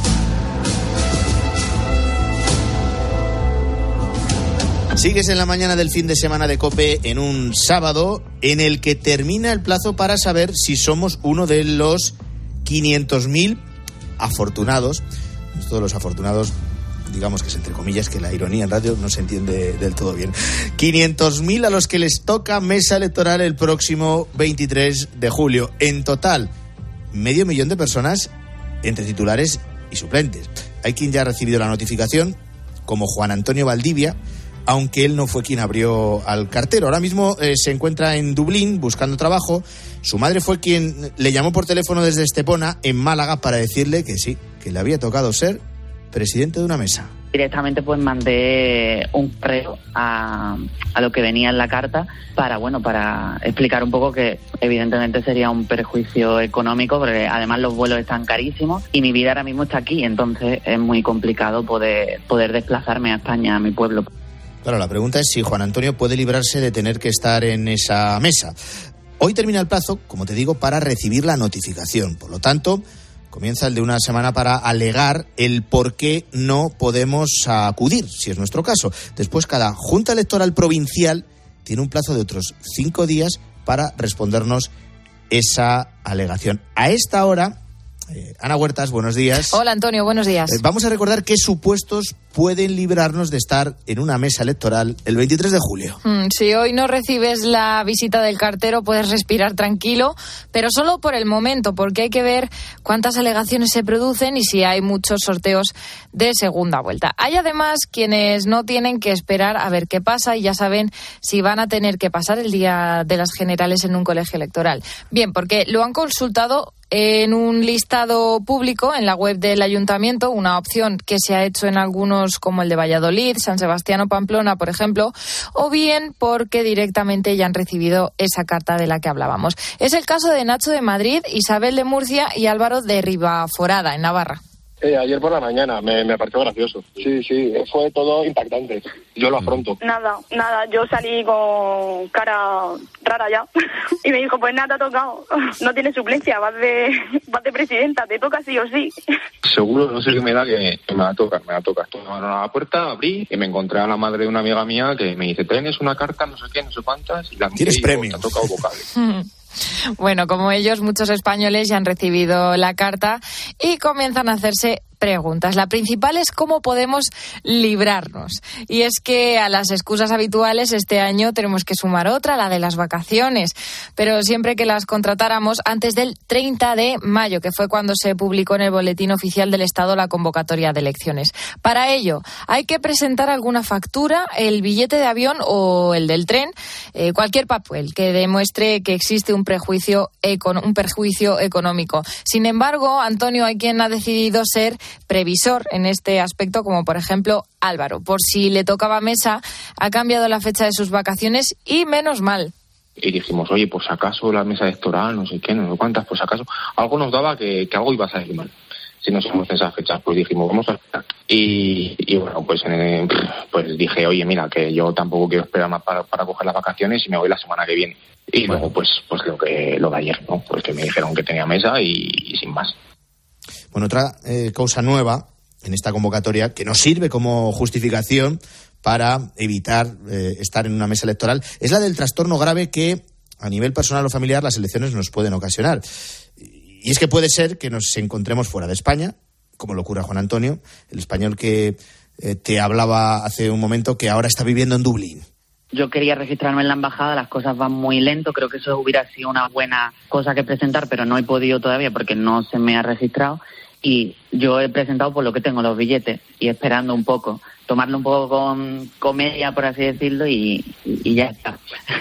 Sigues en la mañana del fin de semana de COPE en un sábado en el que termina el plazo para saber si somos uno de los 500.000 afortunados. Todos los afortunados, digamos que es entre comillas, que la ironía en radio no se entiende del todo bien. 500.000 a los que les toca mesa electoral el próximo 23 de julio. En total, 500.000 de personas entre titulares y suplentes. Hay quien ya ha recibido la notificación, como Juan Antonio Valdivia, aunque él no fue quien abrió al cartero. Ahora mismo se encuentra en Dublín buscando trabajo. Su madre fue quien le llamó por teléfono desde Estepona, en Málaga, para decirle que sí, que le había tocado ser presidente de una mesa. Directamente pues mandé un correo a lo que venía en la carta para explicar un poco que evidentemente sería un perjuicio económico, porque además los vuelos están carísimos y mi vida ahora mismo está aquí, entonces es muy complicado poder desplazarme a España, a mi pueblo. Claro, la pregunta es si Juan Antonio puede librarse de tener que estar en esa mesa. Hoy termina el plazo, como te digo, para recibir la notificación. Por lo tanto, comienza el de una semana para alegar el por qué no podemos acudir, si es nuestro caso. Después, cada Junta Electoral Provincial tiene un plazo de otros 5 días para respondernos esa alegación. A esta hora, Ana Huertas, buenos días. Hola, Antonio, buenos días. Vamos a recordar qué supuestos pueden librarnos de estar en una mesa electoral el 23 de julio. Si hoy no recibes la visita del cartero, puedes respirar tranquilo, pero solo por el momento, porque hay que ver cuántas alegaciones se producen y si hay muchos sorteos de segunda vuelta. Hay además quienes no tienen que esperar a ver qué pasa y ya saben si van a tener que pasar el día de las generales en un colegio electoral. Bien, porque lo han consultado en un listado público en la web del ayuntamiento, una opción que se ha hecho en algunos como el de Valladolid, San Sebastián o Pamplona, por ejemplo, o bien porque directamente ya han recibido esa carta de la que hablábamos. Es el caso de Nacho de Madrid, Isabel de Murcia y Álvaro de Ribaforada, en Navarra. Ayer por la mañana me pareció gracioso. Sí, fue todo impactante. Yo lo afronto. Nada, yo salí con cara rara ya. Y me dijo, pues nada, te ha tocado. No tienes suplencia, vas de presidenta, te toca sí o sí. Seguro, no sé qué me da, que me va a tocar. Tomaron a la puerta, abrí y me encontré a la madre de una amiga mía que me dice, tienes una carta, no sé qué, no sé cuántas. Y la ¿tienes premio? Te ha tocado vocal. Bueno, como ellos, muchos españoles ya han recibido la carta y comienzan a hacerse preguntas. La principal es cómo podemos librarnos. Y es que a las excusas habituales este año tenemos que sumar otra, la de las vacaciones. Pero siempre que las contratáramos antes del 30 de mayo, que fue cuando se publicó en el Boletín Oficial del Estado la convocatoria de elecciones. Para ello, hay que presentar alguna factura, el billete de avión o el del tren, cualquier papel que demuestre que existe un perjuicio económico. Sin embargo, Antonio, hay quien ha decidido ser previsor en este aspecto, como por ejemplo Álvaro. Por si le tocaba mesa, ha cambiado la fecha de sus vacaciones y menos mal. Y dijimos, oye, pues acaso la mesa electoral, no sé qué, no sé cuántas, pues acaso algo nos daba que algo iba a salir mal. Si no somos de esas fechas, pues dijimos, vamos a esperar. Y bueno, pues dije, oye, mira, que yo tampoco quiero esperar más para coger las vacaciones y me voy la semana que viene. Y luego, pues lo de ayer, ¿no? Pues que me dijeron que tenía mesa y sin más. Bueno, otra causa nueva en esta convocatoria que nos sirve como justificación para evitar estar en una mesa electoral es la del trastorno grave que a nivel personal o familiar las elecciones nos pueden ocasionar. Y es que puede ser que nos encontremos fuera de España, como le ocurre a Juan Antonio, el español que te hablaba hace un momento, que ahora está viviendo en Dublín. Yo quería registrarme en la embajada, las cosas van muy lento, creo que eso hubiera sido una buena cosa que presentar, pero no he podido todavía porque no se me ha registrado. Y yo he presentado por lo que tengo los billetes y esperando un poco, tomarlo un poco con comedia, por así decirlo, y ya está.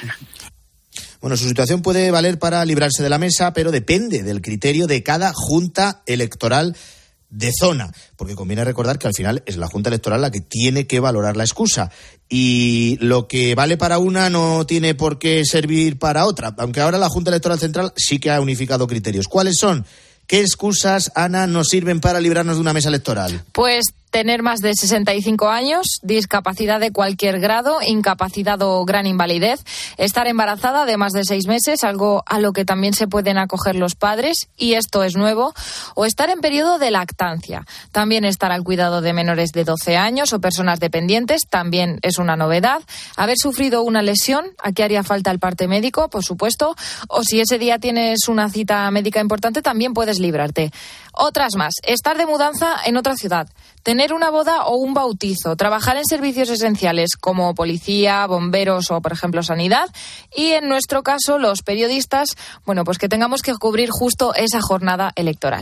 Bueno, su situación puede valer para librarse de la mesa, pero depende del criterio de cada junta electoral de zona, porque conviene recordar que al final es la Junta Electoral la que tiene que valorar la excusa y lo que vale para una no tiene por qué servir para otra, aunque ahora la Junta Electoral Central sí que ha unificado criterios. ¿Cuáles son? ¿Qué excusas, Ana, nos sirven para librarnos de una mesa electoral? Pues tener más de 65 años, discapacidad de cualquier grado, incapacidad o gran invalidez, estar embarazada de más de 6 meses, algo a lo que también se pueden acoger los padres, y esto es nuevo, o estar en periodo de lactancia. También estar al cuidado de menores de 12 años o personas dependientes, también es una novedad. Haber sufrido una lesión, aquí haría falta el parte médico, por supuesto, o si ese día tienes una cita médica importante, también puedes librarte. Otras más, estar de mudanza en otra ciudad, tener una boda o un bautizo, trabajar en servicios esenciales como policía, bomberos o, por ejemplo, sanidad, y en nuestro caso, los periodistas, bueno, pues que tengamos que cubrir justo esa jornada electoral.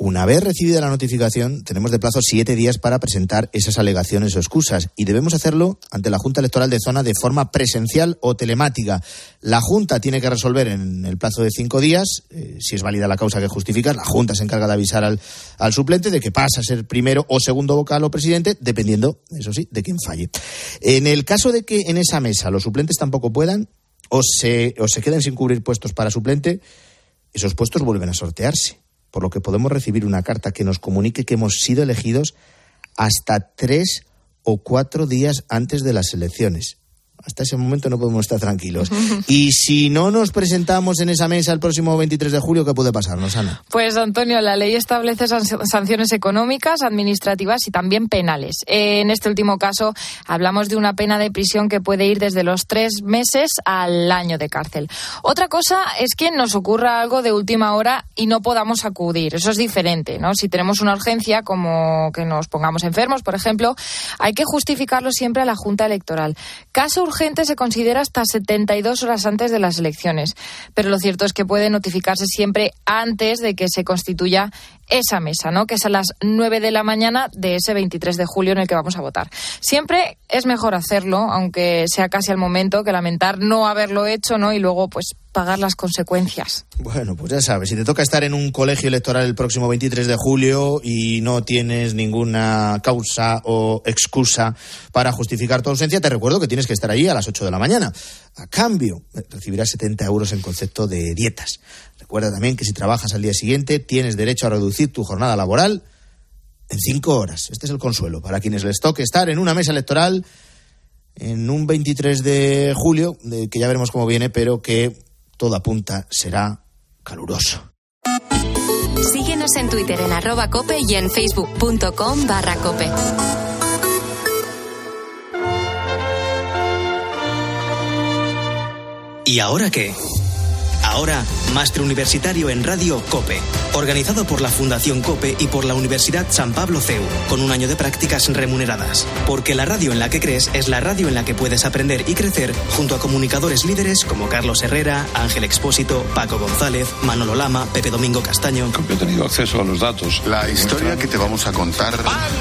Una vez recibida la notificación, tenemos de plazo 7 días para presentar esas alegaciones o excusas y debemos hacerlo ante la Junta Electoral de Zona de forma presencial o telemática. La Junta tiene que resolver en el plazo de 5 días, si es válida la causa que justifica. La Junta se encarga de avisar al suplente de que pasa a ser primero o segundo vocal o presidente, dependiendo, eso sí, de quién falle. En el caso de que en esa mesa los suplentes tampoco puedan o se queden sin cubrir puestos para suplente, esos puestos vuelven a sortearse, por lo que podemos recibir una carta que nos comunique que hemos sido elegidos hasta 3 o 4 días antes de las elecciones. Hasta ese momento no podemos estar tranquilos. Y si no nos presentamos en esa mesa el próximo 23 de julio, ¿qué puede pasarnos, Ana? Pues, Antonio, la ley establece sanciones económicas, administrativas y también penales. En este último caso, hablamos de una pena de prisión que puede ir desde los 3 meses al año de cárcel. Otra cosa es que nos ocurra algo de última hora y no podamos acudir. Eso es diferente, ¿no? Si tenemos una urgencia, como que nos pongamos enfermos, por ejemplo, hay que justificarlo siempre a la Junta Electoral. Caso urgente se considera hasta 72 horas antes de las elecciones, pero lo cierto es que puede notificarse siempre antes de que se constituya esa mesa, ¿no? Que es a las 9 de la mañana de ese 23 de julio en el que vamos a votar. Siempre es mejor hacerlo, aunque sea casi al momento, que lamentar no haberlo hecho, ¿no? Y luego, pues, pagar las consecuencias. Bueno, pues ya sabes, si te toca estar en un colegio electoral el próximo 23 de julio y no tienes ninguna causa o excusa para justificar tu ausencia, te recuerdo que tienes que estar allí a las 8 de la mañana. A cambio, recibirás 70 euros en concepto de dietas. Recuerda también que si trabajas al día siguiente, tienes derecho a reducir tu jornada laboral en 5 horas. Este es el consuelo para quienes les toque estar en una mesa electoral en un 23 de julio, que ya veremos cómo viene, pero que todo apunta será caluroso. Síguenos en Twitter en @cope y en facebook.com/cope. ¿Y ahora qué? Ahora, Máster Universitario en Radio COPE, organizado por la Fundación COPE y por la Universidad San Pablo CEU, con un año de prácticas remuneradas. Porque la radio en la que crees es la radio en la que puedes aprender y crecer junto a comunicadores líderes como Carlos Herrera, Ángel Expósito, Paco González, Manolo Lama, Pepe Domingo Castaño. Yo he tenido acceso a los datos. La historia que te vamos a contar.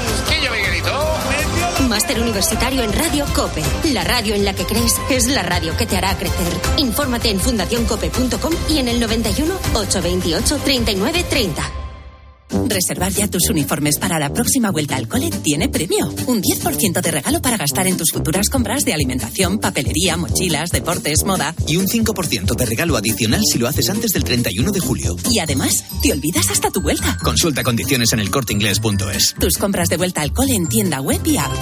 Máster Universitario en Radio COPE. La radio en la que crees es la radio que te hará crecer. Infórmate en fundacioncope.com y en el 91 828 39 30. Reservar ya tus uniformes para la próxima vuelta al cole tiene premio. Un 10% de regalo para gastar en tus futuras compras de alimentación, papelería, mochilas, deportes, moda. Y un 5% de regalo adicional si lo haces antes del 31 de julio. Y además, te olvidas hasta tu vuelta. Consulta condiciones en elcorteingles.es. Tus compras de vuelta al cole en tienda web y app.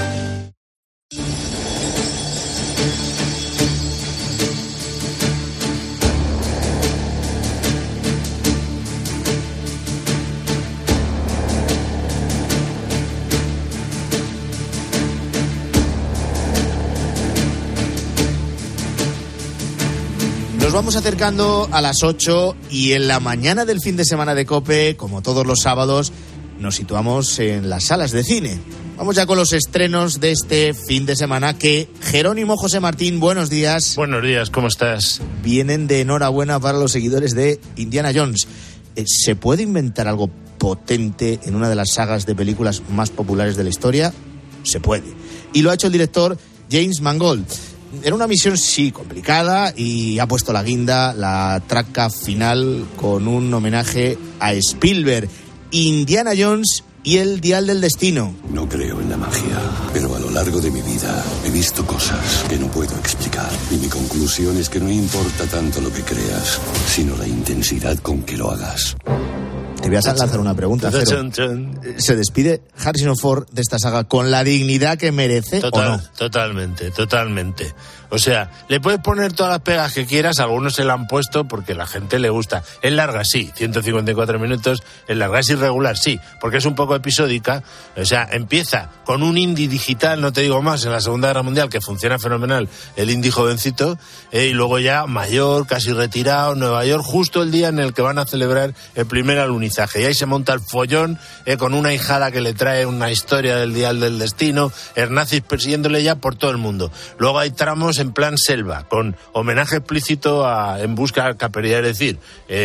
Nos vamos acercando a las 8 y en la mañana del fin de semana de COPE, como todos los sábados, nos situamos en las salas de cine. Vamos ya con los estrenos de este fin de semana que Jerónimo José Martín, buenos días. Buenos días, ¿cómo estás? Vienen de enhorabuena para los seguidores de Indiana Jones. ¿Se puede inventar algo potente en una de las sagas de películas más populares de la historia? Se puede. Y lo ha hecho el director James Mangold. Era una misión, sí, complicada, y ha puesto la guinda, la traca final, con un homenaje a Spielberg. Indiana Jones y el Dial del Destino. No creo en la magia, pero a lo largo de mi vida he visto cosas que no puedo explicar. Y mi conclusión es que no importa tanto lo que creas, sino la intensidad con que lo hagas. Te voy a lanzar una pregunta, Jero. ¿Se despide Harrison Ford de esta saga con la dignidad que merece o no? Totalmente. O sea, le puedes poner todas las pegas que quieras, algunos se la han puesto porque la gente le gusta. Es larga, sí, 154 minutos, es larga, es irregular, sí, porque es un poco episódica. O sea, empieza con un indie digital, no te digo más, en la Segunda Guerra Mundial, que funciona fenomenal, el indie jovencito, y luego ya mayor, casi retirado, Nueva York, justo el día en el que van a celebrar el primer alunizaje. aprendizaje. Y ahí se monta el follón con una hijada que le trae una historia del Dial del Destino, nazis persiguiéndole ya por todo el mundo. Luego hay tramos en plan selva, con homenaje explícito a En busca del Capería, es decir,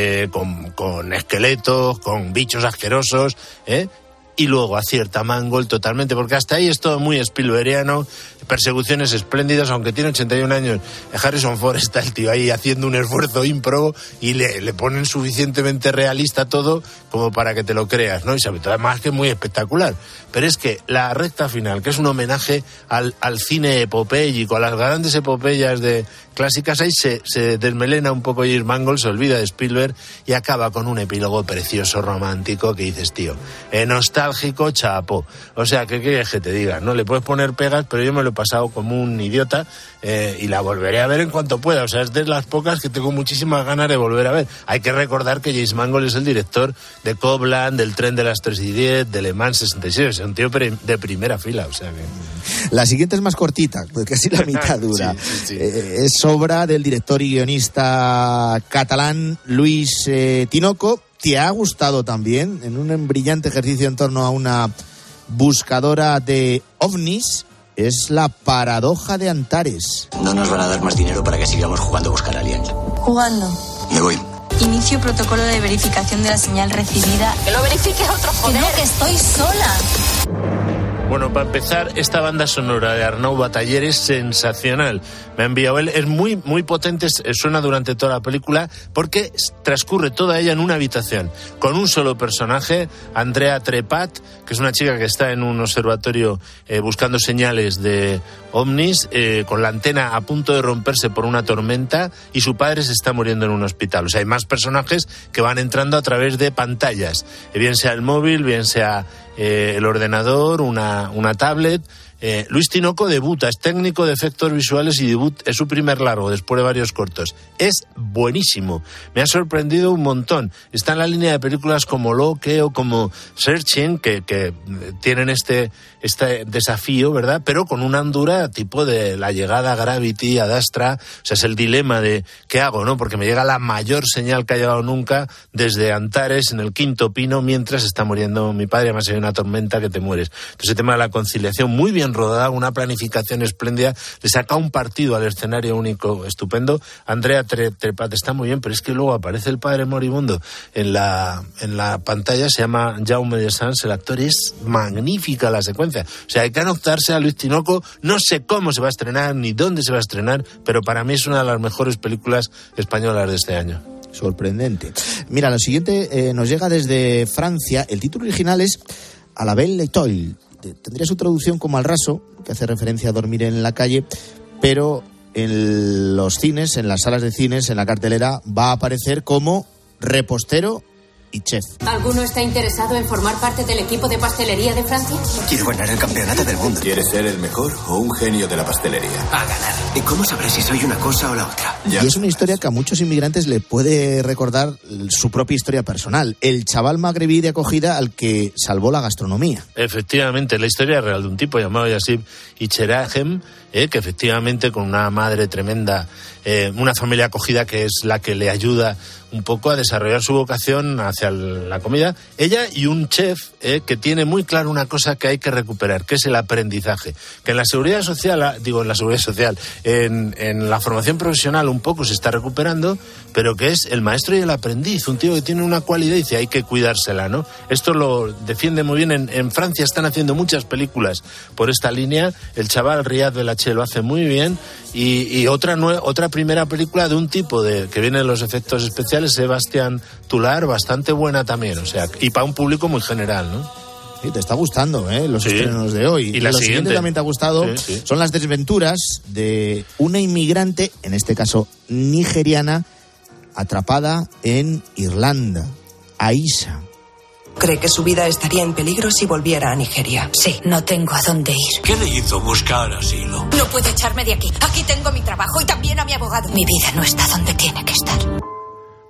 con esqueletos, con bichos asquerosos, y luego acierta Mangold totalmente, porque hasta ahí es todo muy Spielbergiano, persecuciones espléndidas, aunque tiene 81 años. Harrison Ford está el tío ahí haciendo un esfuerzo ímprobo y le ponen suficientemente realista todo como para que te lo creas, ¿no? Y sobre todo además que es muy espectacular. Pero es que la recta final, que es un homenaje al cine epopéyico, a las grandes epopeyas clásicas, ahí se desmelena un poco James Mangold, se olvida de Spielberg y acaba con un epílogo precioso, romántico, que dices, tío, nostálgico, chapo. O sea, ¿qué quieres que te diga? No le puedes poner pegas, pero yo me lo he pasado como un idiota y la volveré a ver en cuanto pueda. O sea, es de las pocas que tengo muchísimas ganas de volver a ver. Hay que recordar que James Mangold es el director de Copland, del Tren de las 3:10, de Le Mans 66. Es un tío de primera fila, o sea que... La siguiente es más cortita, casi la mitad dura. Sí. Es obra del director y guionista catalán Luis Tinoco. ¿Te ha gustado también? En un brillante ejercicio en torno a una buscadora de ovnis, es La paradoja de Antares. No nos van a dar más dinero para que sigamos jugando a buscar aliens. Jugando. Me voy. Inicio protocolo de verificación de la señal recibida. Que lo verifique otro, joder. Que no, que estoy sola. Bueno, para empezar, esta banda sonora de Arnau Bataller es sensacional. Me ha enviado él, es muy, muy potente, suena durante toda la película, porque transcurre toda ella en una habitación, con un solo personaje, Andrea Trepat, que es una chica que está en un observatorio buscando señales de ovnis, con la antena a punto de romperse por una tormenta, y su padre se está muriendo en un hospital. O sea, hay más personajes que van entrando a través de pantallas, bien sea el móvil, bien sea el ordenador, una tablet. Luis Tinoco debuta, es técnico de efectos visuales y es su primer largo después de varios cortos. Es buenísimo, me ha sorprendido un montón. Está en la línea de películas como Loque o como Searching, que tienen este desafío, ¿verdad? Pero con una hondura tipo de La llegada, Gravity, Ad Astra. O sea, es el dilema de ¿qué hago, no? Porque me llega la mayor señal que ha llegado nunca desde Antares, en el Quinto Pino, mientras está muriendo mi padre. Además hay una tormenta que te mueres. Entonces el tema de la conciliación, muy bien rodada, una planificación espléndida, le saca un partido al escenario único estupendo. Andrea Trepat está muy bien, pero es que luego aparece el padre moribundo en la pantalla, se llama Jaume de Sans, el actor, es magnífica la secuencia. O sea, hay que anotarse a Luis Tinoco, no sé cómo se va a estrenar ni dónde se va a estrenar, pero para mí es una de las mejores películas españolas de este año. Sorprendente. Mira, lo siguiente nos llega desde Francia. El título original es A la Belle Étoile. Tendría su traducción como Al raso, que hace referencia a dormir en la calle, pero en los cines, en las salas de cines, en la cartelera, va a aparecer como repostero y chef. ¿Alguno está interesado en formar parte del equipo de pastelería de Francia? Quiero ganar el campeonato del mundo. ¿Quieres ser el mejor o un genio de la pastelería? A ganar. ¿Y cómo sabré si soy una cosa o la otra? Y es una historia que a muchos inmigrantes le puede recordar su propia historia personal. El chaval magrebí de acogida al que salvó la gastronomía. Efectivamente, la historia real de un tipo llamado Yassib Icherahem, que efectivamente con una madre tremenda, una familia acogida que es la que le ayuda un poco a desarrollar su vocación hacia la comida. Ella y un chef que tiene muy claro una cosa que hay que recuperar, que es el aprendizaje. Que en la seguridad social, en la formación profesional un poco se está recuperando, pero que es el maestro y el aprendiz, un tío que tiene una cualidad y dice, hay que cuidársela, ¿no? Esto lo defiende muy bien. En Francia están haciendo muchas películas por esta línea. El chaval Riyad Belaché lo hace muy bien. Y otra primera película de un tipo que viene de los efectos especiales, Sebastián Tular, bastante buena también, o sea, y para un público muy general, ¿no? Sí, te está gustando, los estrenos de hoy. Y la siguiente también te ha gustado, son las desventuras de una inmigrante, en este caso nigeriana, atrapada en Irlanda, Aisha. ¿Cree que su vida estaría en peligro si volviera a Nigeria? Sí, no tengo a dónde ir. ¿Qué le hizo buscar asilo? No puede echarme de aquí. Aquí tengo mi trabajo y también a mi abogado. Mi vida no está donde tiene que estar.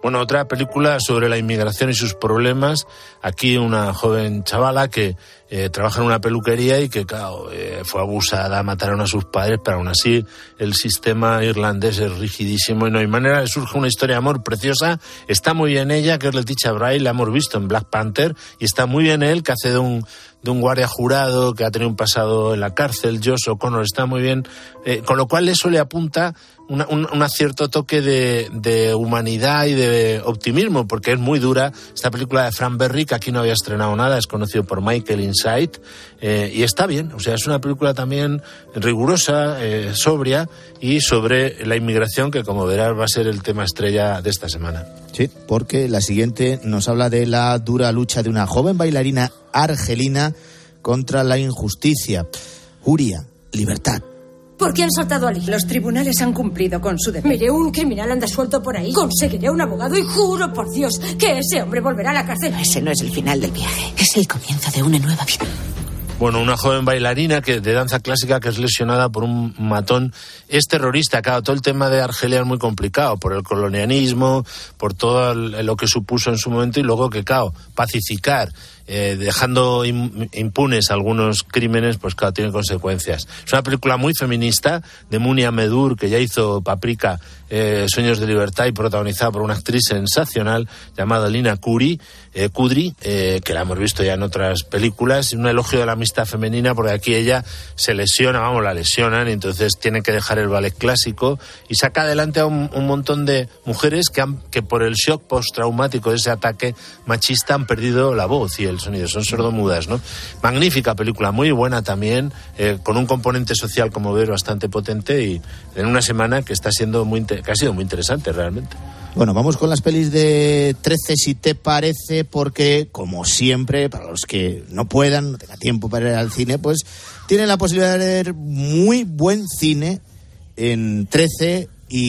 Bueno, otra película sobre la inmigración y sus problemas. Aquí una joven chavala que trabaja en una peluquería y que, claro, fue abusada, mataron a sus padres, pero aún así el sistema irlandés es rigidísimo y no hay manera. Le surge una historia de amor preciosa. Está muy bien ella, que es Letitia Wright, la hemos visto en Black Panther, y está muy bien él, que hace de un guardia jurado que ha tenido un pasado en la cárcel. Josh O'Connor está muy bien, con lo cual eso le apunta un cierto toque de humanidad y de optimismo, porque es muy dura. Esta película de Frank Berry, que aquí no había estrenado nada, es conocido por Michael Inside, y está bien. O sea, es una película también rigurosa, sobria, y sobre la inmigración, que como verás va a ser el tema estrella de esta semana. Sí, porque la siguiente nos habla de la dura lucha de una joven bailarina argelina contra la injusticia. Huria, libertad. ¿Por qué han soltado a Lee? Los tribunales han cumplido con su deber. Mire, un criminal anda suelto por ahí. Conseguiré un abogado y juro por Dios que ese hombre volverá a la cárcel. Ese no es el final del viaje. Es el comienzo de una nueva vida. Bueno, una joven bailarina de danza clásica que es lesionada por un matón. Es terrorista. Claro, todo el tema de Argelia es muy complicado por el colonialismo, por todo lo que supuso en su momento, y luego que, claro, pacificar, dejando impunes algunos crímenes, pues claro, tiene consecuencias. Es una película muy feminista de Munia Medur, que ya hizo Paprika, Sueños de Libertad, y protagonizada por una actriz sensacional llamada Lina Kudry, que la hemos visto ya en otras películas. Un elogio de la amistad femenina, porque aquí ella se lesiona, la lesionan, y entonces tiene que dejar el ballet clásico, y saca adelante a un montón de mujeres que por el shock postraumático de ese ataque machista han perdido la voz y el sonido, son sordomudas, ¿no? Magnífica película, muy buena también, con un componente social, como ves, bastante potente, y en una semana que está siendo que ha sido muy interesante realmente. Bueno, vamos con las pelis de 13, si te parece, porque, como siempre, para los que no puedan, no tengan tiempo para ir al cine, pues tienen la posibilidad de ver muy buen cine en 13,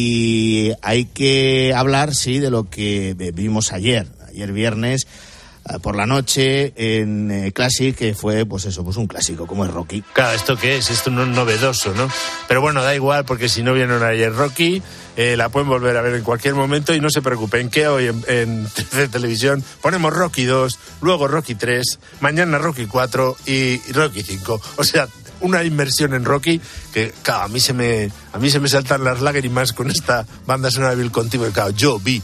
y hay que hablar, sí, de lo que vimos ayer viernes, por la noche en Classic, que fue pues un clásico como es Rocky. Claro, ¿esto qué es? Esto no es novedoso, ¿no? Pero bueno, da igual, porque si no vieron ayer Rocky, la pueden volver a ver en cualquier momento, y no se preocupen que hoy en televisión ponemos Rocky 2, luego Rocky 3, mañana Rocky 4 y Rocky 5. O sea, una inmersión en Rocky que, claro, a mí se me saltan las lágrimas con esta banda sonora de Bill Conti, porque, claro, yo vi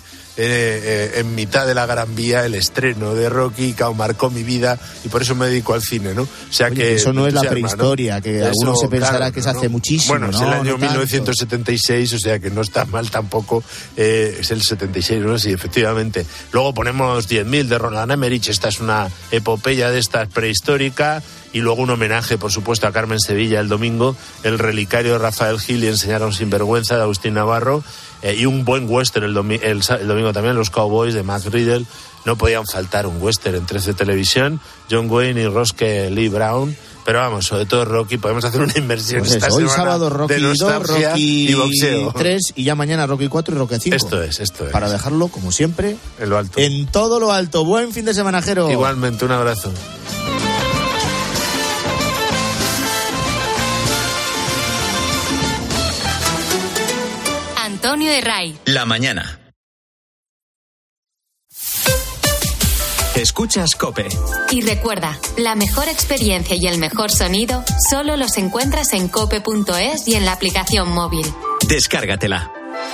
en mitad de la Gran Vía el estreno de Rocky, que marcó mi vida, y por eso me dedico al cine, ¿no? O sea, que eso no es la prehistoria, ¿no? Que alguno se pensará, claro, que se hace muchísimo. Bueno, es el año 1976, o sea que no está mal tampoco, es el 76, ¿no? Sí, efectivamente. Luego ponemos 10.000 de Roland Emmerich, esta es una epopeya de esta prehistórica, y luego un homenaje, por supuesto, a Carmen Sevilla el domingo, El relicario de Rafael Gil y Enseñaron sinvergüenza, de Agustín Navarro, y un buen western el domingo también, Los Cowboys, de Mac Riddle. No podían faltar un western en 13 Televisión, John Wayne y Roscoe Lee Brown. Pero vamos, sobre todo Rocky, podemos hacer una inversión pues esta hoy semana sábado Rocky de 2, Rocky y boxeo. 3, y ya mañana Rocky 4 y Rocky 5. Esto es. Para dejarlo, como siempre, en lo alto. En todo lo alto. Buen fin de semana, Jero. Igualmente, un abrazo. Antonio de Ray. La mañana. Escuchas COPE. Y recuerda, la mejor experiencia y el mejor sonido solo los encuentras en cope.es y en la aplicación móvil. Descárgatela.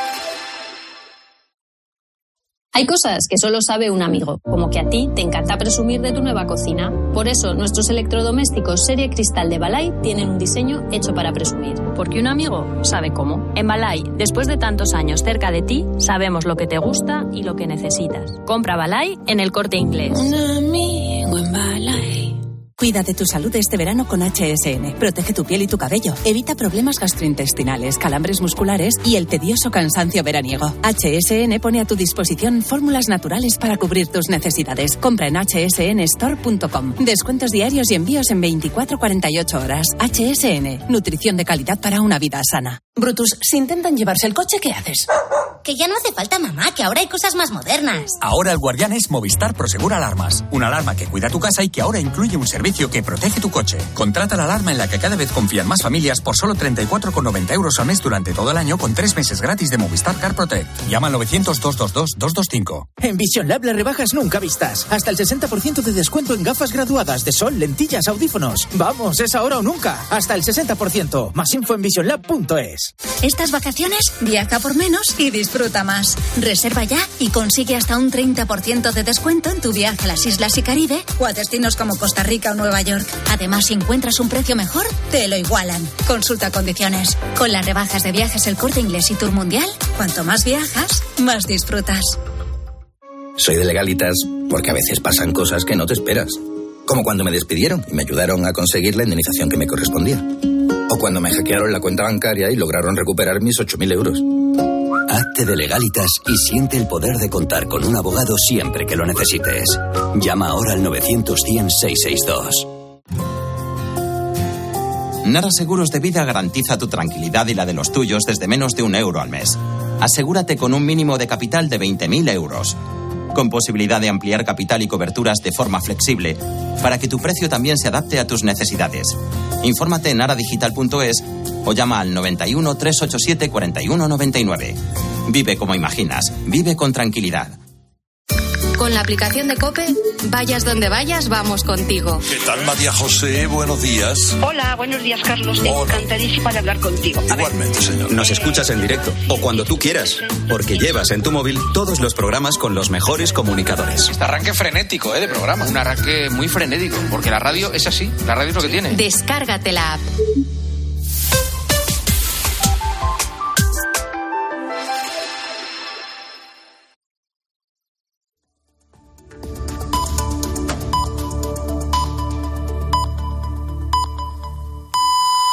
Hay cosas que solo sabe un amigo, como que a ti te encanta presumir de tu nueva cocina. Por eso, nuestros electrodomésticos serie Cristal de Balay tienen un diseño hecho para presumir. Porque un amigo sabe cómo. En Balay, después de tantos años cerca de ti, sabemos lo que te gusta y lo que necesitas. Compra Balay en El Corte Inglés. Un amigo en Balay. Cuida de tu salud este verano con HSN. Protege tu piel y tu cabello. Evita problemas gastrointestinales, calambres musculares y el tedioso cansancio veraniego. HSN pone a tu disposición fórmulas naturales para cubrir tus necesidades. Compra en hsnstore.com. Descuentos diarios y envíos en 24-48 horas. HSN. Nutrición de calidad para una vida sana. Brutus, si intentan llevarse el coche, ¿qué haces? que ya no hace falta mamá, que ahora hay cosas más modernas. Ahora el guardián es Movistar Prosegur Alarmas. Una alarma que cuida tu casa y que ahora incluye un servicio que protege tu coche. Contrata la alarma en la que cada vez confían más familias por solo 34,90 € al mes durante todo el año con 3 meses gratis de Movistar Car Protect. Llama al 900-222-225. En Vision Lab las rebajas nunca vistas. Hasta el 60% de descuento en gafas graduadas de sol, lentillas, audífonos. Vamos, es ahora o nunca. Hasta el 60%. Más info en visionlab.es. Estas vacaciones viaja por menos y disfruta más. Reserva ya y consigue hasta un 30% de descuento en tu viaje a las Islas y Caribe o a destinos como Costa Rica o Nueva York. Además, si encuentras un precio mejor, te lo igualan. Consulta condiciones. Con las rebajas de Viajes El Corte Inglés y Tour Mundial, cuanto más viajas, más disfrutas. Soy de Legalitas porque a veces pasan cosas que no te esperas. Como cuando me despidieron y me ayudaron a conseguir la indemnización que me correspondía. O cuando me hackearon la cuenta bancaria y lograron recuperar mis 8.000 €. Hazte de Legalitas y siente el poder de contar con un abogado siempre que lo necesites. Llama ahora al 900-100-662. Nara Seguros de Vida garantiza tu tranquilidad y la de los tuyos desde menos de €1 al mes. Asegúrate con un mínimo de capital de 20.000 €. Con posibilidad de ampliar capital y coberturas de forma flexible para que tu precio también se adapte a tus necesidades. Infórmate en aradigital.es o llama al 91 387 4199. Vive como imaginas, vive con tranquilidad. Con la aplicación de COPE, vayas donde vayas, vamos contigo. ¿Qué tal, María José? Buenos días. Hola, buenos días, Carlos. Encantadísima de hablar contigo. Igualmente, señor. Nos escuchas en directo o cuando tú quieras, porque llevas en tu móvil todos los programas con los mejores comunicadores. Este arranque frenético, de programa. Un arranque muy frenético, porque la radio es así. La radio es lo que tiene. Descárgate la app.